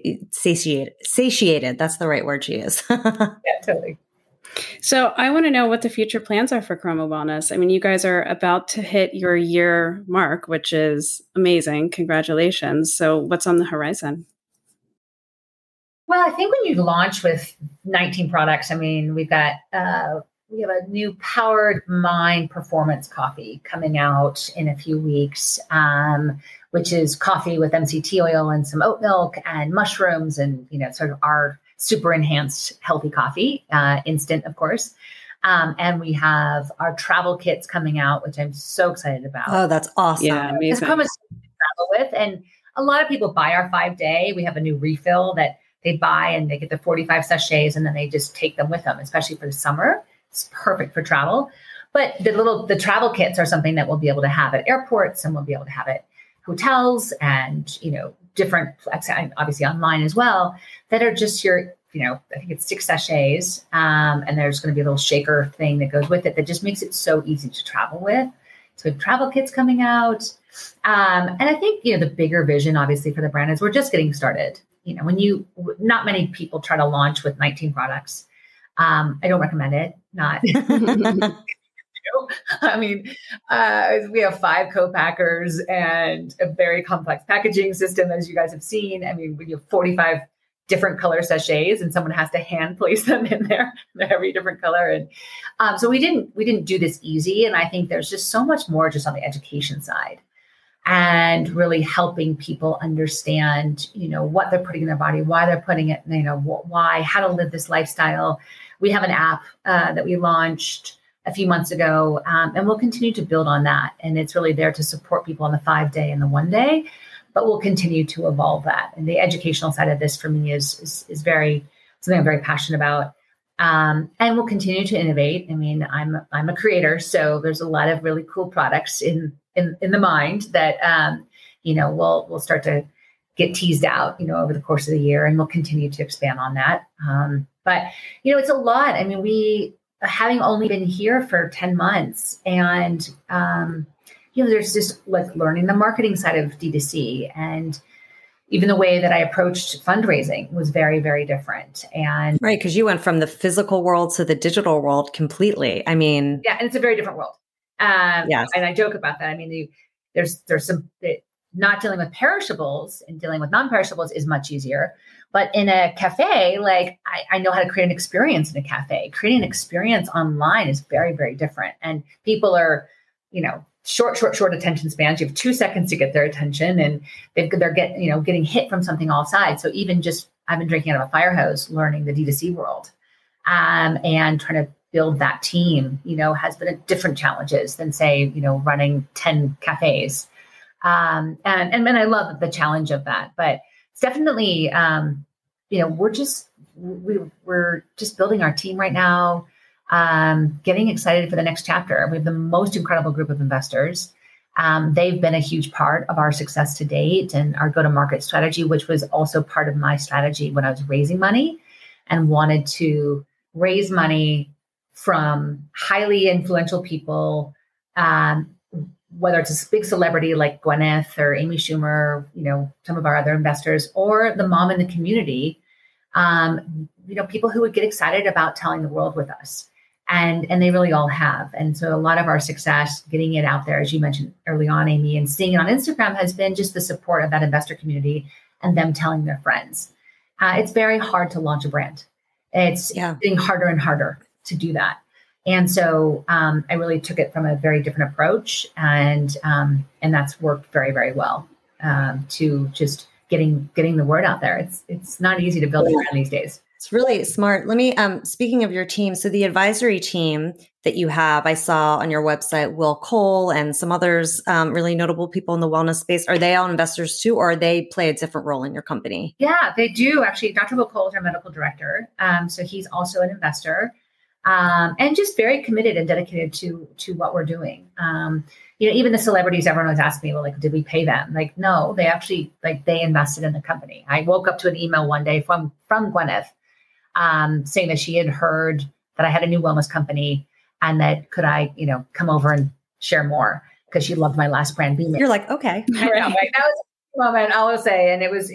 satiated. That's the right word to use. Yeah, totally. So I want to know what the future plans are for Chroma Wellness. I mean, you guys are about to hit your year mark, which is amazing. Congratulations. So what's on the horizon? Well, I think when you launch with 19 products, I mean, we have a new Powered Mind Performance coffee coming out in a few weeks, which is coffee with MCT oil and some oat milk and mushrooms and, sort of our super enhanced healthy coffee, instant, of course. And we have our travel kits coming out, which I'm so excited about. Oh, that's awesome. Yeah, amazing. It's Chroma's to travel with. And a lot of people buy our 5-day. We have a new refill that they buy and they get the 45 sachets and then they just take them with them, especially for the summer. It's perfect for travel. But the travel kits are something that we'll be able to have at airports, and we'll be able to have at hotels and, different, obviously online as well, that are just your, I think it's 6 sachets. And there's going to be a little shaker thing that goes with it that just makes it so easy to travel with. So we have travel kits coming out. And I think, the bigger vision, obviously, for the brand is we're just getting started. Not many people try to launch with 19 products. I don't recommend it. Not. I mean, we have 5 co-packers and a very complex packaging system, as you guys have seen. I mean, we have 45 different color sachets, and someone has to hand place them in there. They're every different color, and so we didn't do this easy. And I think there's just so much more just on the education side, and really helping people understand, what they're putting in their body, why they're putting it, why, how to live this lifestyle. We have an app that we launched a few months ago, and we'll continue to build on that. And it's really there to support people on the 5-day and the 1-day. but we'll continue to evolve that. And the educational side of this for me is very something I'm very passionate about. And we'll continue to innovate. I mean, I'm a creator, so there's a lot of really cool products in the mind that we'll start to get teased out, over the course of the year, and we'll continue to expand on that. But it's a lot. I mean, we having only been here for 10 months, and there's just like learning the marketing side of D2C, and even the way that I approached fundraising was very, very different. And right, because you went from the physical world to the digital world completely. I mean, yeah, and it's a very different world. Yes, and I joke about that. I mean, there's some not dealing with perishables and dealing with non-perishables is much easier. But in a cafe, like I know how to create an experience in a cafe. Creating an experience online is very, very different. And people are, short attention spans. You have 2 seconds to get their attention, and they're getting hit from something all sides. So even just I've been drinking out of a fire hose, learning the D2C world, and trying to build that team, has been different challenges than say, running 10 cafes. And then I love the challenge of that, but it's definitely, we're just building our team right now, getting excited for the next chapter. We have the most incredible group of investors. They've been a huge part of our success to date and our go-to-market strategy, which was also part of my strategy when I was raising money and wanted to raise money from highly influential people, whether it's a big celebrity like Gwyneth or Amy Schumer, some of our other investors, or the mom in the community, people who would get excited about telling the world with us. And they really all have. And so a lot of our success getting it out there, as you mentioned early on, Amy, and seeing it on Instagram has been just the support of that investor community and them telling their friends. It's very hard to launch a brand. It's getting harder and harder to do that. And so I really took it from a very different approach, and that's worked very, very well to just getting the word out there. It's not easy to build a brand these days. It's really smart. Let me, speaking of your team, so the advisory team that you have, I saw on your website, Will Cole and some others, really notable people in the wellness space. Are they all investors too, or they play a different role in your company? Yeah, they do. Actually, Dr. Will Cole is our medical director. So he's also an investor. And just very committed and dedicated to what we're doing. Even the celebrities, everyone was asking me, well, like, did we pay them? Like, no, they actually, they invested in the company. I woke up to an email one day from Gwyneth, saying that she had heard that I had a new wellness company and that could I, come over and share more, because she loved my last brand, Beam. You're like, okay. I know, like, that was a moment, I will say. And it was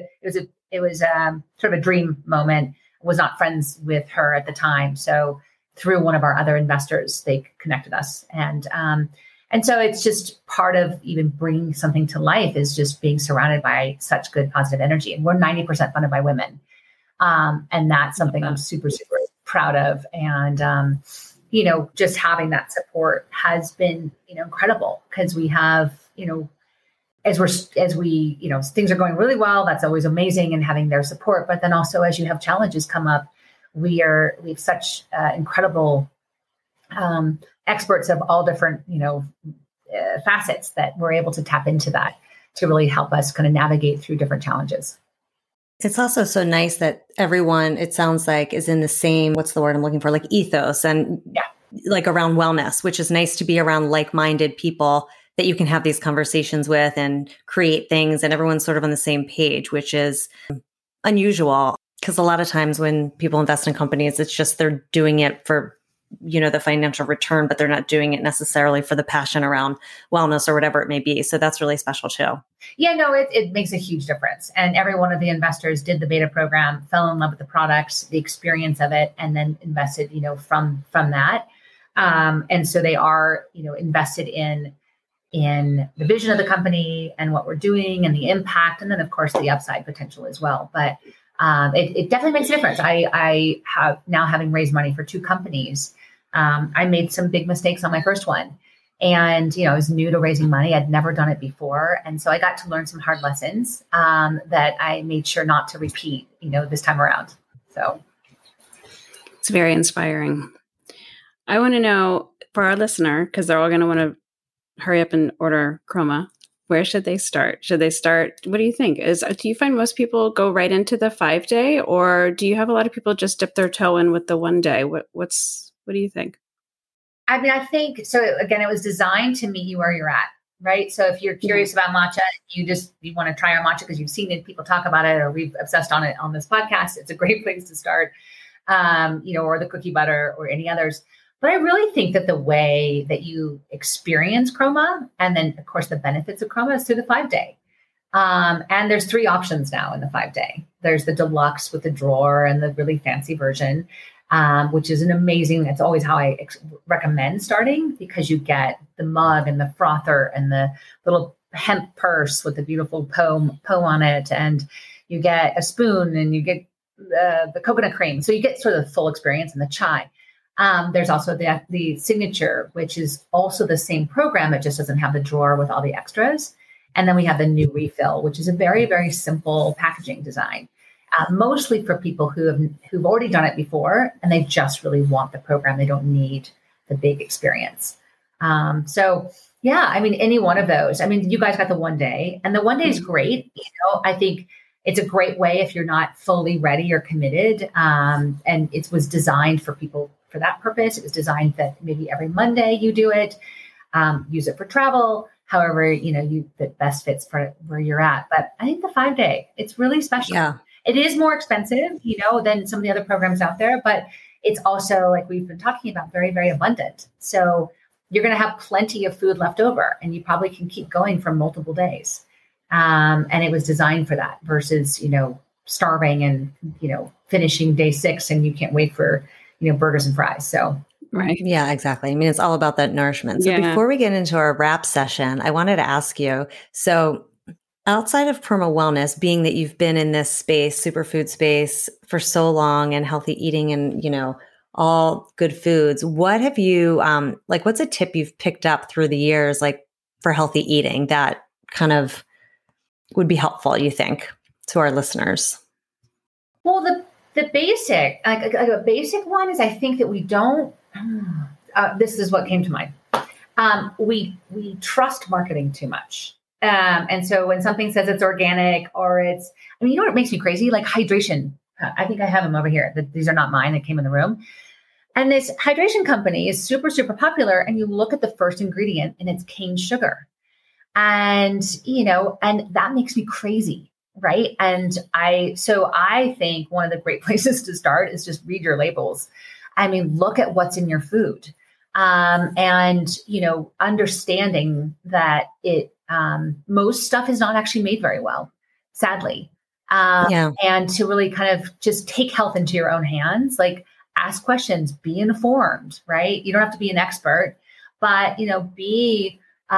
sort of a dream moment. Was not friends with her at the time. So through one of our other investors, they connected us. And so it's just part of even bringing something to life is just being surrounded by such good positive energy. And we're 90% funded by women. And that's something I'm super, super proud of. And, just having that support has been, incredible, because we have, as we, things are going really well, that's always amazing, and having their support. But then also, as you have challenges come up, we have such incredible experts of all different, facets that we're able to tap into that to really help us kind of navigate through different challenges. It's also so nice that everyone, it sounds like, is in the same, what's the word I'm looking for, like ethos and like around wellness, which is nice to be around like-minded people that you can have these conversations with and create things, and everyone's sort of on the same page, which is unusual, because a lot of times when people invest in companies, it's just they're doing it for, the financial return, but they're not doing it necessarily for the passion around wellness or whatever it may be. So that's really special too. Yeah, no, it makes a huge difference. And every one of the investors did the beta program, fell in love with the products, the experience of it, and then invested, from that. And so they are, invested in the vision of the company and what we're doing and the impact, and then of course the upside potential as well. But it definitely makes a difference. I have now, having raised money for 2 companies, I made some big mistakes on my first one, and I was new to raising money. I'd never done it before, and so I got to learn some hard lessons that I made sure not to repeat, this time around. So it's very inspiring. I want to know, for our listener, because they're all going to want to hurry up and order Chroma Where should they start? Should they start? What do you think? Do you find most people go right into the 5-day, or do you have a lot of people just dip their toe in with the 1-day? What do you think? I mean, I think so. Again, it was designed to meet you where you're at, right? So if you're curious about matcha, you want to try our matcha because you've seen it, people talk about it, or we've obsessed on it on this podcast. It's a great place to start, or the cookie butter or any others. But I really think that the way that you experience Chroma, and then of course the benefits of Chroma, is through the 5-day. And there's 3 options now in the 5-day. There's the deluxe with the drawer and the really fancy version, which is an amazing. That's always how I recommend starting, because you get the mug and the frother and the little hemp purse with the beautiful poem on it, and you get a spoon and you get the coconut cream. So you get sort of the full experience, and the chai. There's also the signature, which is also the same program. It just doesn't have the drawer with all the extras. And then we have the new refill, which is a very, very simple packaging design, mostly for people who've already done it before, and they just really want the program. They don't need the big experience. So yeah, I mean, any one of those. I mean, you guys got the 1-day, and the 1-day is great. I think it's a great way if you're not fully ready or committed. And it was designed for people for that purpose. It was designed that maybe every Monday you do it, use it for travel, however, that best fits for where you're at. But I think the 5-day, it's really special. Yeah. It is more expensive, than some of the other programs out there, but it's also, like we've been talking about, very, very abundant. So you're going to have plenty of food left over, and you probably can keep going for multiple days. And it was designed for that versus, starving and, finishing day 6 and you can't wait for, burgers and fries. So. Right. Yeah, exactly. I mean, it's all about that nourishment. So before we get into our wrap session, I wanted to ask you, so outside of Chroma Wellness, being that you've been in this space, superfood space, for so long, and healthy eating and, all good foods, what have you, what's a tip you've picked up through the years, for healthy eating that kind of would be helpful, you think, to our listeners? Well, the basic, a basic one is, I think that we don't, this is what came to mind. We trust marketing too much. And so when something says it's organic or what makes me crazy? Like hydration. I think I have them over here. These are not mine. They came in the room. And this hydration company is super, super popular. And you look at the first ingredient and it's cane sugar. And that makes me crazy. Right. And I think one of the great places to start is just read your labels. I mean, look at what's in your food, and, understanding that most stuff is not actually made very well, sadly. And to really kind of just take health into your own hands, ask questions, be informed, right? You don't have to be an expert, but, be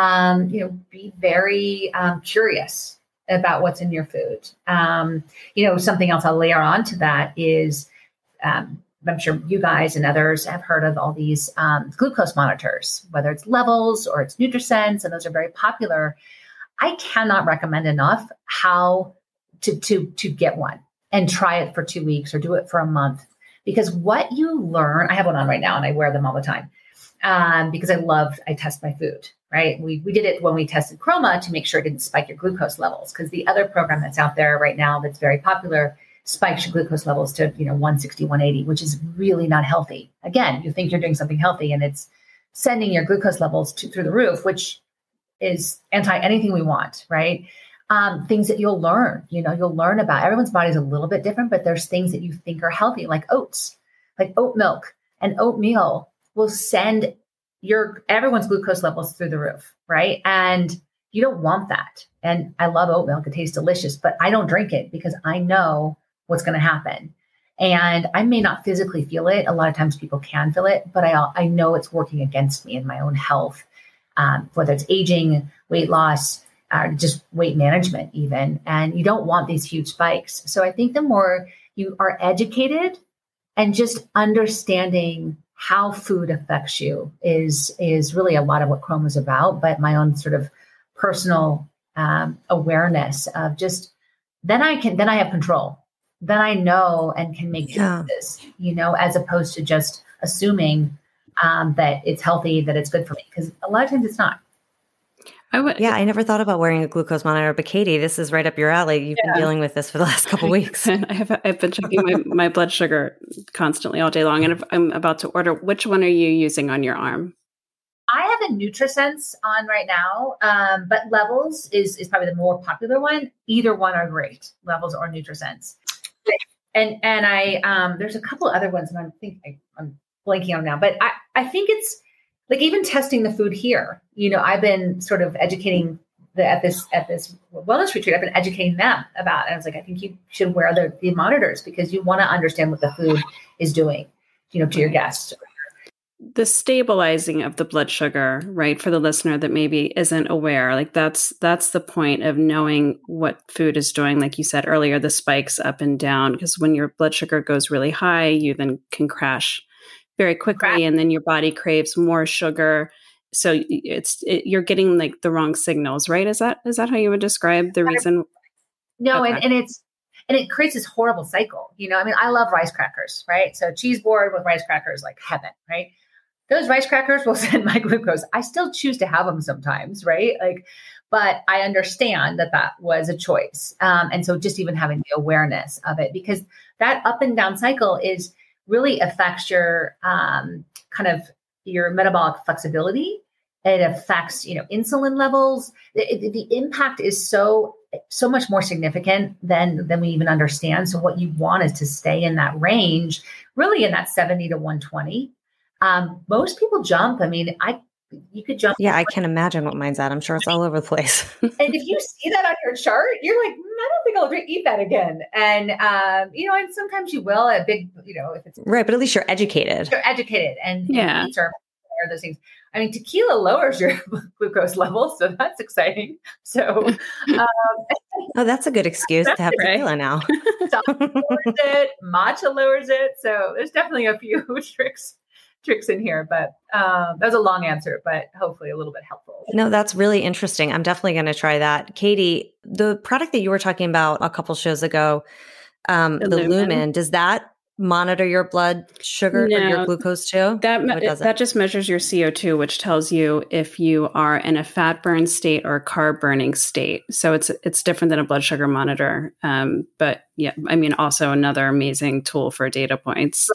very curious about what's in your food. Something else I'll layer on to that is, I'm sure you guys and others have heard of all these glucose monitors, whether it's Levels or it's NutriSense, and those are very popular. I cannot recommend enough how to get one and try it for 2 weeks or do it for a month, because what you learn, I have one on right now and I wear them all the time because I test my food. Right. We did it when we tested Chroma to make sure it didn't spike your glucose levels, because the other program that's out there right now that's very popular spikes your glucose levels to, 160, 180, which is really not healthy. Again, you think you're doing something healthy and it's sending your glucose levels through the roof, which is anti anything we want. Right. Things that you'll learn, you'll learn about. Everyone's body is a little bit different, but there's things that you think are healthy, like oats, like oat milk and oatmeal will send everyone's glucose levels through the roof, right? And you don't want that. And I love oat milk. It tastes delicious, but I don't drink it because I know what's going to happen. And I may not physically feel it. A lot of times people can feel it, but I know it's working against me in my own health, whether it's aging, weight loss, just weight management even. And you don't want these huge spikes. So I think the more you are educated and just understanding how food affects you is really a lot of what Chroma is about. But my own sort of personal awareness of just, then I have control. Then I know and can make choices, as opposed to just assuming that it's healthy, that it's good for me. Because a lot of times it's not. I never thought about wearing a glucose monitor, but Katie, this is right up your alley. You've been dealing with this for the last couple of weeks. I've been checking my blood sugar constantly all day long. And if I'm about to order, which one are you using on your arm? I have a NutriSense on right now, but Levels is probably the more popular one. Either one are great, Levels or NutriSense. And I there's a couple other ones, and I'm blanking on now. But I think it's like even testing the food here. I've been sort of educating at this wellness retreat. I've been educating them about. And I was like, I think you should wear the monitors because you want to understand what the food is doing, to your guests. The stabilizing of the blood sugar, right? For the listener that maybe isn't aware, like that's the point of knowing what food is doing. Like you said earlier, the spikes up and down, because when your blood sugar goes really high, you then can crash very quickly, and then your body craves more sugar. So you're getting like the wrong signals, right? Is that how you would describe the reason? No, okay. and it creates this horrible cycle. I love rice crackers, right? So cheese board with rice crackers, like heaven, right? Those rice crackers will send my glucose. I still choose to have them sometimes, right? But I understand that was a choice. And so just even having the awareness of it, because that up and down cycle really affects your kind of your metabolic flexibility. It affects, insulin levels. The impact is so much more significant than we even understand. So what you want is to stay in that range, really in that 70 to 120. Most people jump. You could jump. Yeah, I can imagine what mine's at. I'm sure it's all over the place. And if you see that on your chart, you're like, I don't think I'll eat that again. And, and sometimes you will if it's right. But at least you're educated. You're educated and eats are those things. Tequila lowers your glucose levels. So that's exciting. So, that's a good excuse to have tequila now. Lowers it, matcha lowers it. So there's definitely a few tricks in here, but that was a long answer, but hopefully a little bit helpful. No, that's really interesting. I'm definitely going to try that. Katie, the product that you were talking about a couple shows ago, the Lumen, does that monitor your blood sugar or your glucose too? That just measures your CO2, which tells you if you are in a fat burn state or a carb burning state. So it's different than a blood sugar monitor. But yeah, also another amazing tool for data points.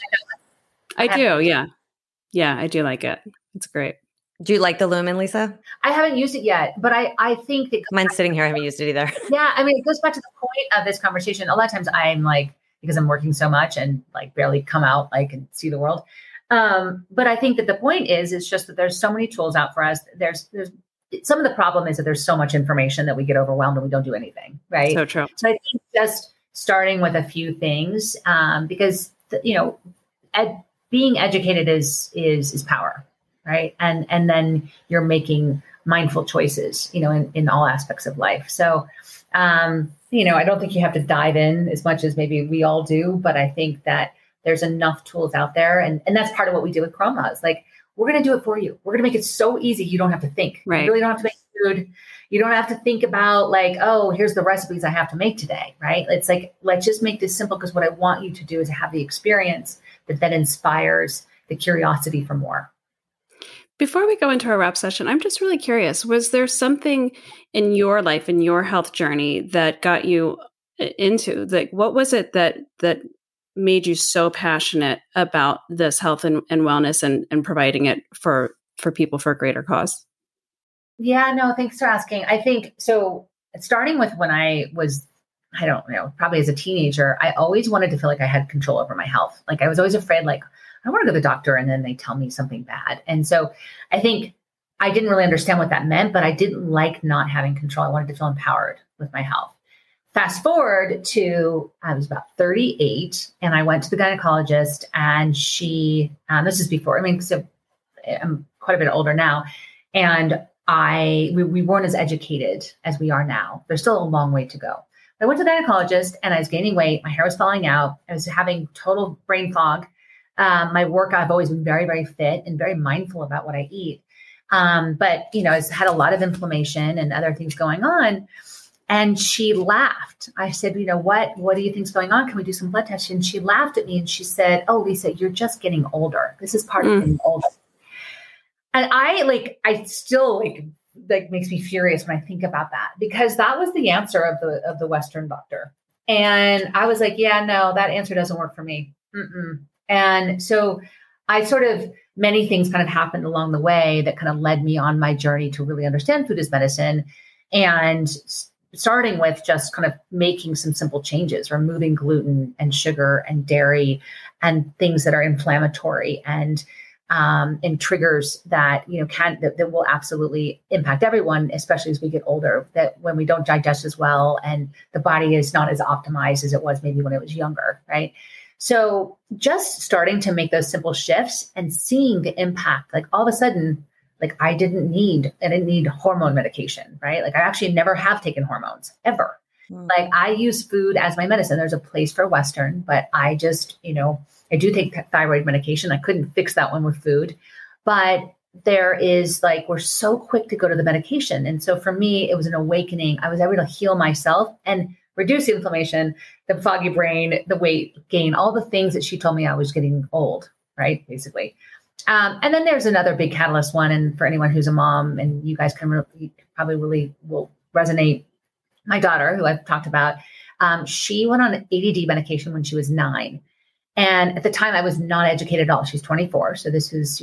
I do. Yeah. Yeah, I do like it. It's great. Do you like the Lumen, Lisa? I haven't used it yet, but I think that mine's sitting here. I haven't used it either. Yeah. It goes back to the point of this conversation. A lot of times I'm like, because I'm working so much and like barely come out, and see the world. But I think that the point is just that there's so many tools out for us. There's some of the problem is that there's so much information that we get overwhelmed and we don't do anything. Right. So true. So I think just starting with a few things, because, being educated is power, right? And then you're making mindful choices, in all aspects of life. So, I don't think you have to dive in as much as maybe we all do, but I think that there's enough tools out there. And that's part of what we do with Chroma is like, we're going to do it for you. We're going to make it so easy. You don't have to think. Right. You really don't have to make food. You don't have to think about like, oh, here's the recipes I have to make today. Right. It's like, let's just make this simple because what I want you to do is to have the experience that inspires the curiosity for more. Before we go into our wrap session, I'm just really curious, was there something in your life, in your health journey that got you into, like, what was it that made you so passionate about this health and wellness and providing it for people for a greater cause? Yeah, no, thanks for asking. I think so. Starting with when I was, I don't know, probably as a teenager, I always wanted to feel like I had control over my health. Like I was always afraid, like, I want to go to the doctor and then they tell me something bad. And so I think I didn't really understand what that meant, but I didn't like not having control. I wanted to feel empowered with my health. Fast forward to, I was about 38 and I went to the gynecologist and she, this is before, so I'm quite a bit older now. And we weren't as educated as we are now. There's still a long way to go. I went to the gynecologist and I was gaining weight. My hair was falling out. I was having total brain fog. My work, I've always been very, very fit and very mindful about what I eat. But, I had a lot of inflammation and other things going on. And she laughed. I said, what do you think's going on? Can we do some blood tests? And she laughed at me and she said, oh, Lisa, you're just getting older. This is part of getting older. And I still like makes me furious when I think about that, because that was the answer of the Western doctor. And I was like, yeah, no, that answer doesn't work for me. Mm-mm. And so I sort of, many things kind of happened along the way that kind of led me on my journey to really understand food as medicine, and starting with just kind of making some simple changes, removing gluten and sugar and dairy and things that are inflammatory and triggers that, that will absolutely impact everyone, especially as we get older, that when we don't digest as well and the body is not as optimized as it was maybe when it was younger, right? So just starting to make those simple shifts and seeing the impact, like all of a sudden, like I didn't need hormone medication, right? Like I actually never have taken hormones ever. Like I use food as my medicine. There's a place for Western, but I just, I do take thyroid medication. I couldn't fix that one with food, but there is like, we're so quick to go to the medication. And so for me, it was an awakening. I was able to heal myself and reduce the inflammation, the foggy brain, the weight gain, all the things that she told me I was getting old, right? Basically. And then there's another big catalyst one. And for anyone who's a mom, and you guys can probably really will resonate. My daughter, who I've talked about, she went on ADD medication when she was 9. And at the time I was not educated at all. She's 24. So this was,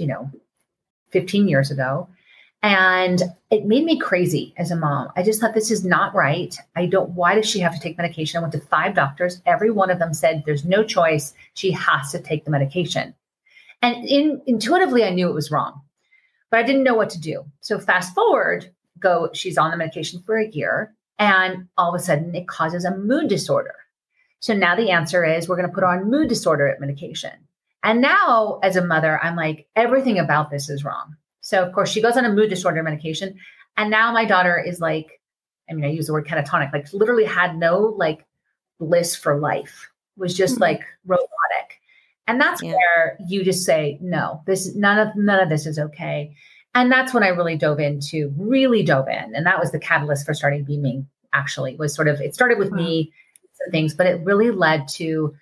15 years ago. And it made me crazy as a mom. I just thought, this is not right. Why does she have to take medication? I went to 5 doctors. Every one of them said, there's no choice. She has to take the medication. And intuitively, I knew it was wrong, but I didn't know what to do. So fast forward, she's on the medication for a year, and all of a sudden it causes a mood disorder. So now the answer is we're going to put her on mood disorder medication. And now as a mother, I'm like, everything about this is wrong. So of course she goes on a mood disorder medication. And now my daughter is like, I use the word catatonic, like literally had no like bliss for life, was just like robotic. And that's where you just say, no, none of this is okay. And that's when I really dove in. And that was the catalyst for starting Beaming, actually. It started with me, some things, but it really led to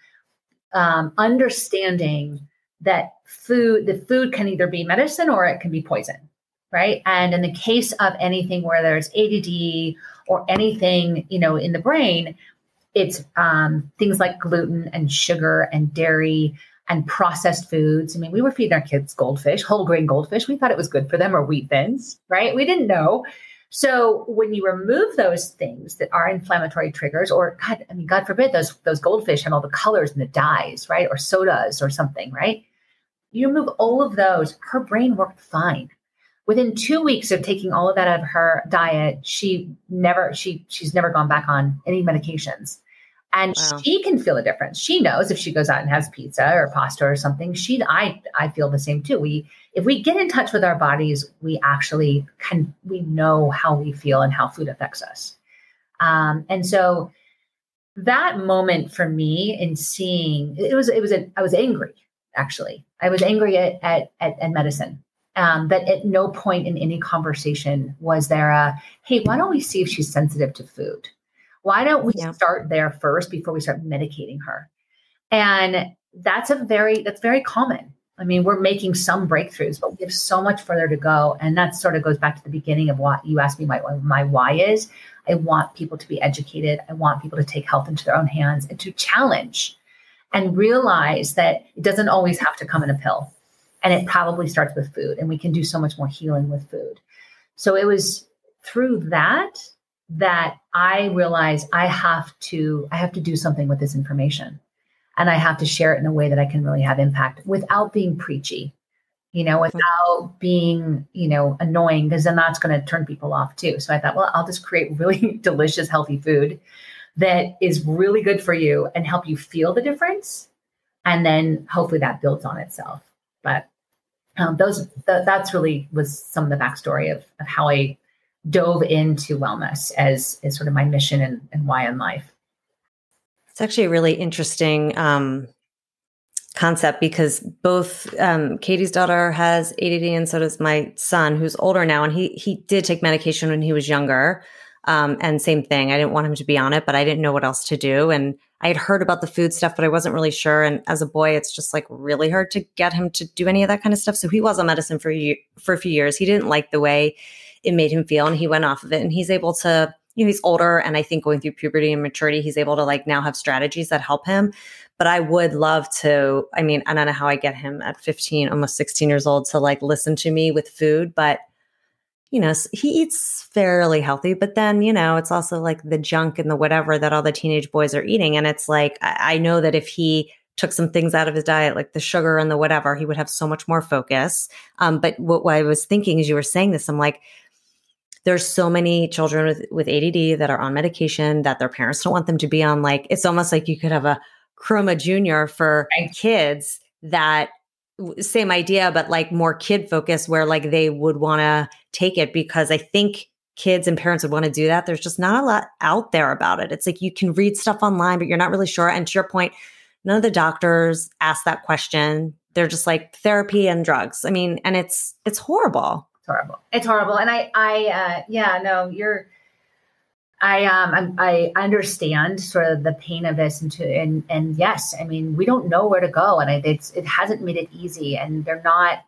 understanding that the food can either be medicine or it can be poison, right? And in the case of anything where there's ADD or anything, in the brain, it's things like gluten and sugar and dairy and processed foods. We were feeding our kids goldfish, whole grain goldfish. We thought it was good for them, or wheat thins, right? We didn't know. So when you remove those things that are inflammatory triggers, or God forbid, those goldfish have all the colors and the dyes, right? Or sodas or something, right? You remove all of those, her brain worked fine. Within 2 weeks of taking all of that out of her diet, she's never gone back on any medications. And she can feel a difference. She knows if she goes out and has pizza or pasta or something, I feel the same too. If we get in touch with our bodies, we know how we feel and how food affects us. And so that moment for me in seeing, I was angry, actually. I was angry at medicine. That at no point in any conversation was there hey, why don't we see if she's sensitive to food? Why don't we start there first before we start medicating her? And that's very common. We're making some breakthroughs, but we have so much further to go. And that sort of goes back to the beginning of what you asked me my why is. I want people to be educated. I want people to take health into their own hands and to challenge and realize that it doesn't always have to come in a pill. And it probably starts with food, and we can do so much more healing with food. So it was through that I realized I have to do something with this information, and I have to share it in a way that I can really have impact without being preachy, without being, annoying, because then that's going to turn people off too. So I thought, well, I'll just create really delicious, healthy food that is really good for you and help you feel the difference. And then hopefully that builds on itself. But that's really was some of the backstory of how I dove into wellness as sort of my mission and why in life. It's actually a really interesting concept, because both Katie's daughter has ADD and so does my son, who's older now. And he did take medication when he was younger. And same thing. I didn't want him to be on it, but I didn't know what else to do. And I had heard about the food stuff, but I wasn't really sure. And as a boy, it's just like really hard to get him to do any of that kind of stuff. So he was on medicine for a few years. He didn't like the way it made him feel. And he went off of it, and he's able to, he's older, and I think going through puberty and maturity, he's able to like now have strategies that help him. But I would love to, I mean, I don't know how I get him at 15, almost 16 years old to like listen to me with food, but he eats fairly healthy, but then, it's also like the junk and the whatever that all the teenage boys are eating. And it's like, I know that if he took some things out of his diet, like the sugar and the whatever, he would have so much more focus. But what I was thinking as you were saying this, I'm like, there's so many children with ADD that are on medication that their parents don't want them to be on. Like, it's almost like you could have a Chroma Junior for kids that same idea, but like more kid focused where like they would want to take it, because I think kids and parents would want to do that. There's just not a lot out there about it. It's like you can read stuff online, but you're not really sure. And to your point, none of the doctors ask that question. They're just like therapy and drugs. I mean, and it's horrible. It's horrible. It's horrible. And I understand sort of the pain of this, and yes, I mean, we don't know where to go, and it hasn't made it easy, and they're not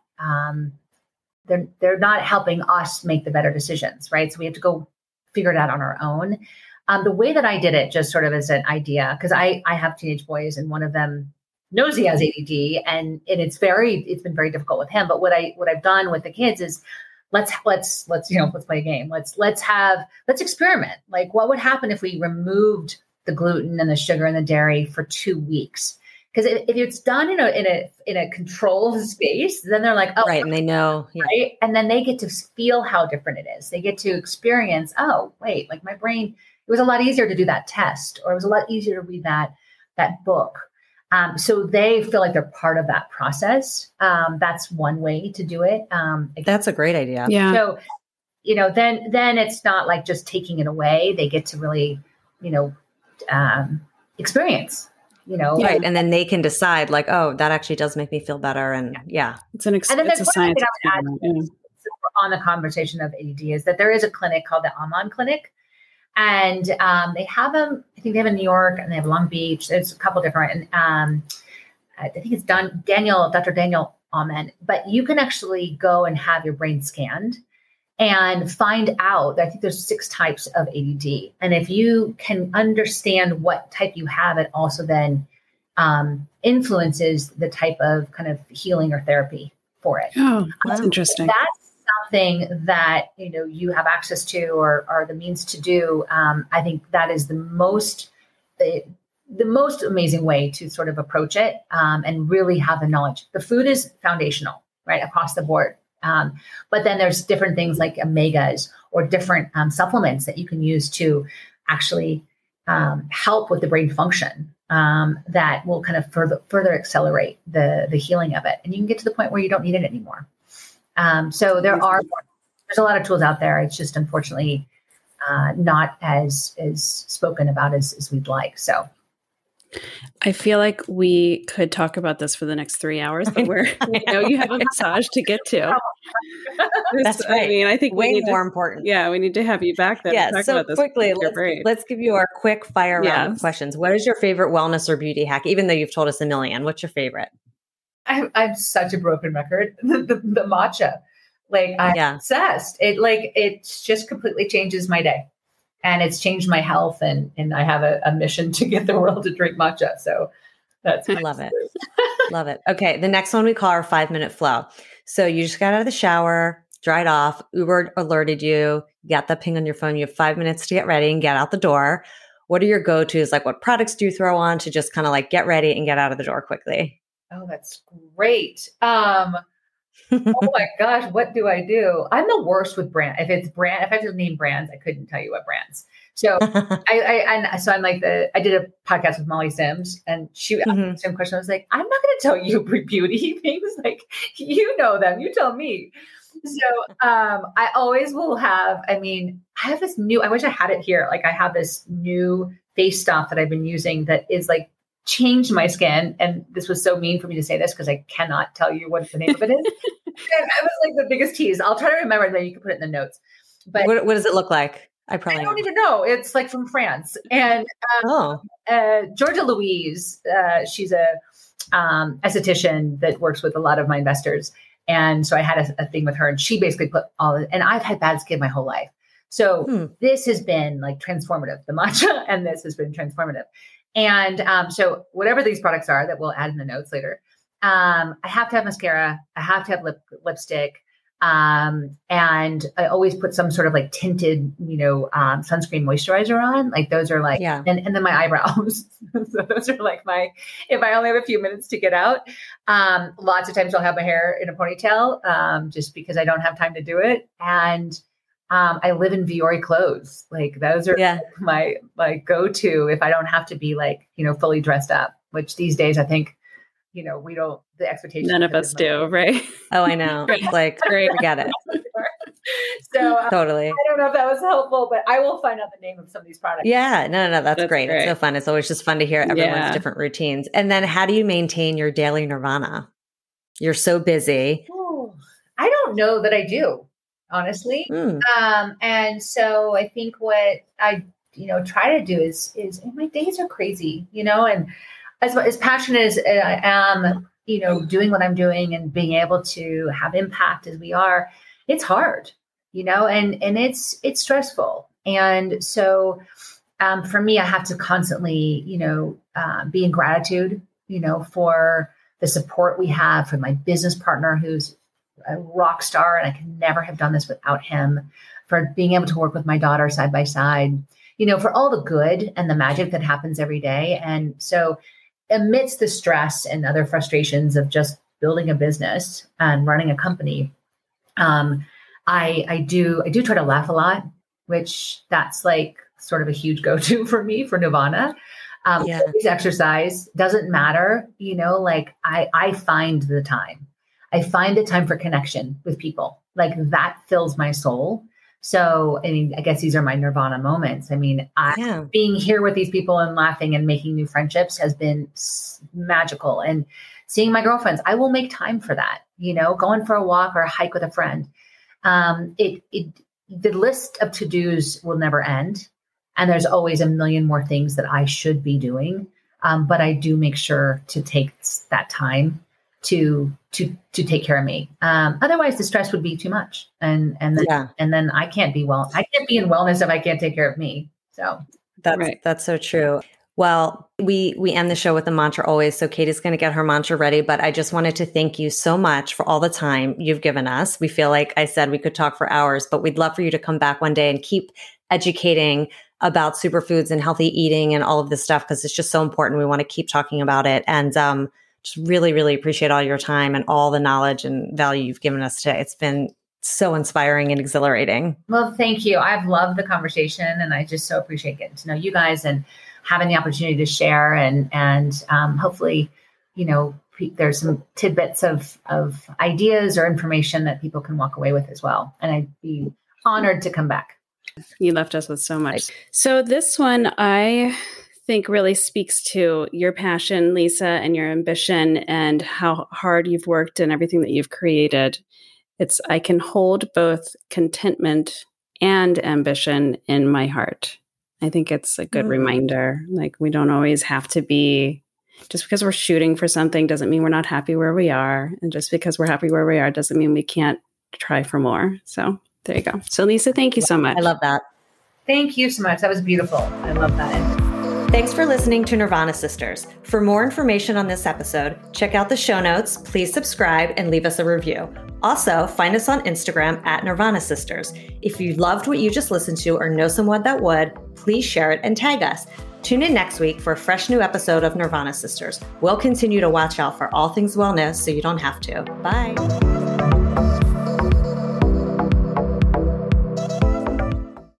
helping us make the better decisions, right? So we have to go figure it out on our own. The way that I did it, just sort of as an idea, because I have teenage boys, and one of them knows he has ADD, and it's been very difficult with him. But what I've done with the kids is, let's play a game. Let's experiment. Like, what would happen if we removed the gluten and the sugar and the dairy for 2 weeks? Because if it's done in a controlled space, then they're like, oh, right, and they know, yeah. Right, and then they get to feel how different it is. They get to experience, oh, wait, like my brain, it was a lot easier to do that test, or it was a lot easier to read that book. So they feel like they're part of that process. That's one way to do it. That's a great idea. Yeah. So, then it's not like just taking it away. They get to really, experience, Right. And then they can decide like, oh, that actually does make me feel better. And yeah. It's a science experiment. On the conversation of ADD is that there is a clinic called the Aman Clinic. And they have them, I think they have in New York, and they have Long Beach. There's a couple different, and I think it's Dr. Daniel Amen. But you can actually go and have your brain scanned and find out, I think there's 6 types of ADD. And if you can understand what type you have, it also then influences the type of kind of healing or therapy for it. Oh, that's interesting. That's something that you have access to or the means to do. I think that is the most amazing way to sort of approach it, and really have the knowledge. The food is foundational, right, across the board. But then there's different things like omegas or different supplements that you can use to actually help with the brain function, that will kind of further accelerate the healing of it. And you can get to the point where you don't need it anymore. So there's a lot of tools out there. It's just unfortunately not as spoken about as we'd like. So I feel like we could talk about this for the next 3 hours, but you have a massage to get to. That's right. I mean, I think way more important. Yeah, we need to have you back then. Yeah. To talk So about this quickly, let's give you our quick fire round of questions. What is your favorite wellness or beauty hack? Even though you've told us a million, what's your favorite? I'm such a broken record. The matcha, I'm obsessed. It just completely changes my day, and it's changed my health. And I have a mission to get the world to drink matcha. So that's love it. Love it. Okay. The next one we call our 5-minute flow. So you just got out of the shower, dried off, Uber alerted you, got that ping on your phone. You have 5 minutes to get ready and get out the door. What are your go-tos? Like, what products do you throw on to just kind of like get ready and get out of the door quickly? Oh, that's great. Oh my gosh, what do I do? I'm the worst with brand. If I have to name brands, I couldn't tell you what brands. So I'm like I did a podcast with Molly Sims, and she asked me the same question. I was like, I'm not going to tell you beauty things. Like, you know them, you tell me. So I always will have, I have this new, I wish I had it here. Like, I have this new face stuff that I've been using that is like changed my skin. And this was so mean for me to say this because I cannot tell you what the name of it is. And I was like the biggest tease. I'll try to remember that. You can put it in the notes. But what does it look like? I don't even know. It's like from France. And Georgia Louise, she's a esthetician that works with a lot of my investors. And so I had a thing with her, and she basically put and I've had bad skin my whole life. So this has been like transformative, the matcha, and this has been transformative. And so whatever these products are that we'll add in the notes later, I have to have mascara. I have to have lipstick. And I always put some sort of like tinted, sunscreen moisturizer on. Like those are like, and then my eyebrows. So those are like if I only have a few minutes to get out, lots of times I'll have my hair in a ponytail, just because I don't have time to do it. And, I live in Vuori clothes. Like those are my go-to if I don't have to be like, fully dressed up, which these days I think, the expectation. None of us do, right? Oh, I know. It's like, forget it. So totally. I don't know if that was helpful, but I will find out the name of some of these products. Yeah, no, that's great. It's so fun. It's always just fun to hear everyone's different routines. And then how do you maintain your daily nirvana? You're so busy. Ooh, I don't know that I do, honestly. And so I think what I, try to do is my days are crazy, and as passionate as I am, doing what I'm doing and being able to have impact as we are, it's hard, and it's stressful. And so for me, I have to constantly, be in gratitude, for the support we have from my business partner, who's a rock star. And I could never have done this without him, for being able to work with my daughter side by side, for all the good and the magic that happens every day. And so amidst the stress and other frustrations of just building a business and running a company, I do try to laugh a lot, which that's like sort of a huge go-to for me for nirvana. Exercise doesn't matter, I find the time. I find the time for connection with people. Like that fills my soul. So, I guess these are my nirvana moments. Being here with these people and laughing and making new friendships has been magical. And seeing my girlfriends, I will make time for that, going for a walk or a hike with a friend. The list of to-dos will never end. And there's always a million more things that I should be doing. But I do make sure to take that time to take care of me. Otherwise the stress would be too much. And then I can't be I can't be in wellness if I can't take care of me. So that's so true. Well, we end the show with a mantra always. So Kate is going to get her mantra ready, but I just wanted to thank you so much for all the time you've given us. We feel like I said, we could talk for hours, but we'd love for you to come back one day and keep educating about superfoods and healthy eating and all of this stuff, because it's just so important. We want to keep talking about it. And, just really, really appreciate all your time and all the knowledge and value you've given us today. It's been so inspiring and exhilarating. Well, thank you. I've loved the conversation, and I just so appreciate getting to know you guys and having the opportunity to share. And hopefully, there's some tidbits of ideas or information that people can walk away with as well. And I'd be honored to come back. You left us with so much. So this one, I think really speaks to your passion, Lisa, and your ambition and how hard you've worked and everything that you've created. I can hold both contentment and ambition in my heart. I think it's a good reminder. Like, we don't always have to be, just because we're shooting for something doesn't mean we're not happy where we are. And just because we're happy where we are doesn't mean we can't try for more. So there you go. So Lisa, thank you so much. I love that. Thank you so much. That was beautiful. I love that. Thanks for listening to Nirvana Sisters. For more information on this episode, check out the show notes, please subscribe, and leave us a review. Also, find us on Instagram at Nirvana Sisters. If you loved what you just listened to or know someone that would, please share it and tag us. Tune in next week for a fresh new episode of Nirvana Sisters. We'll continue to watch out for all things wellness so you don't have to. Bye.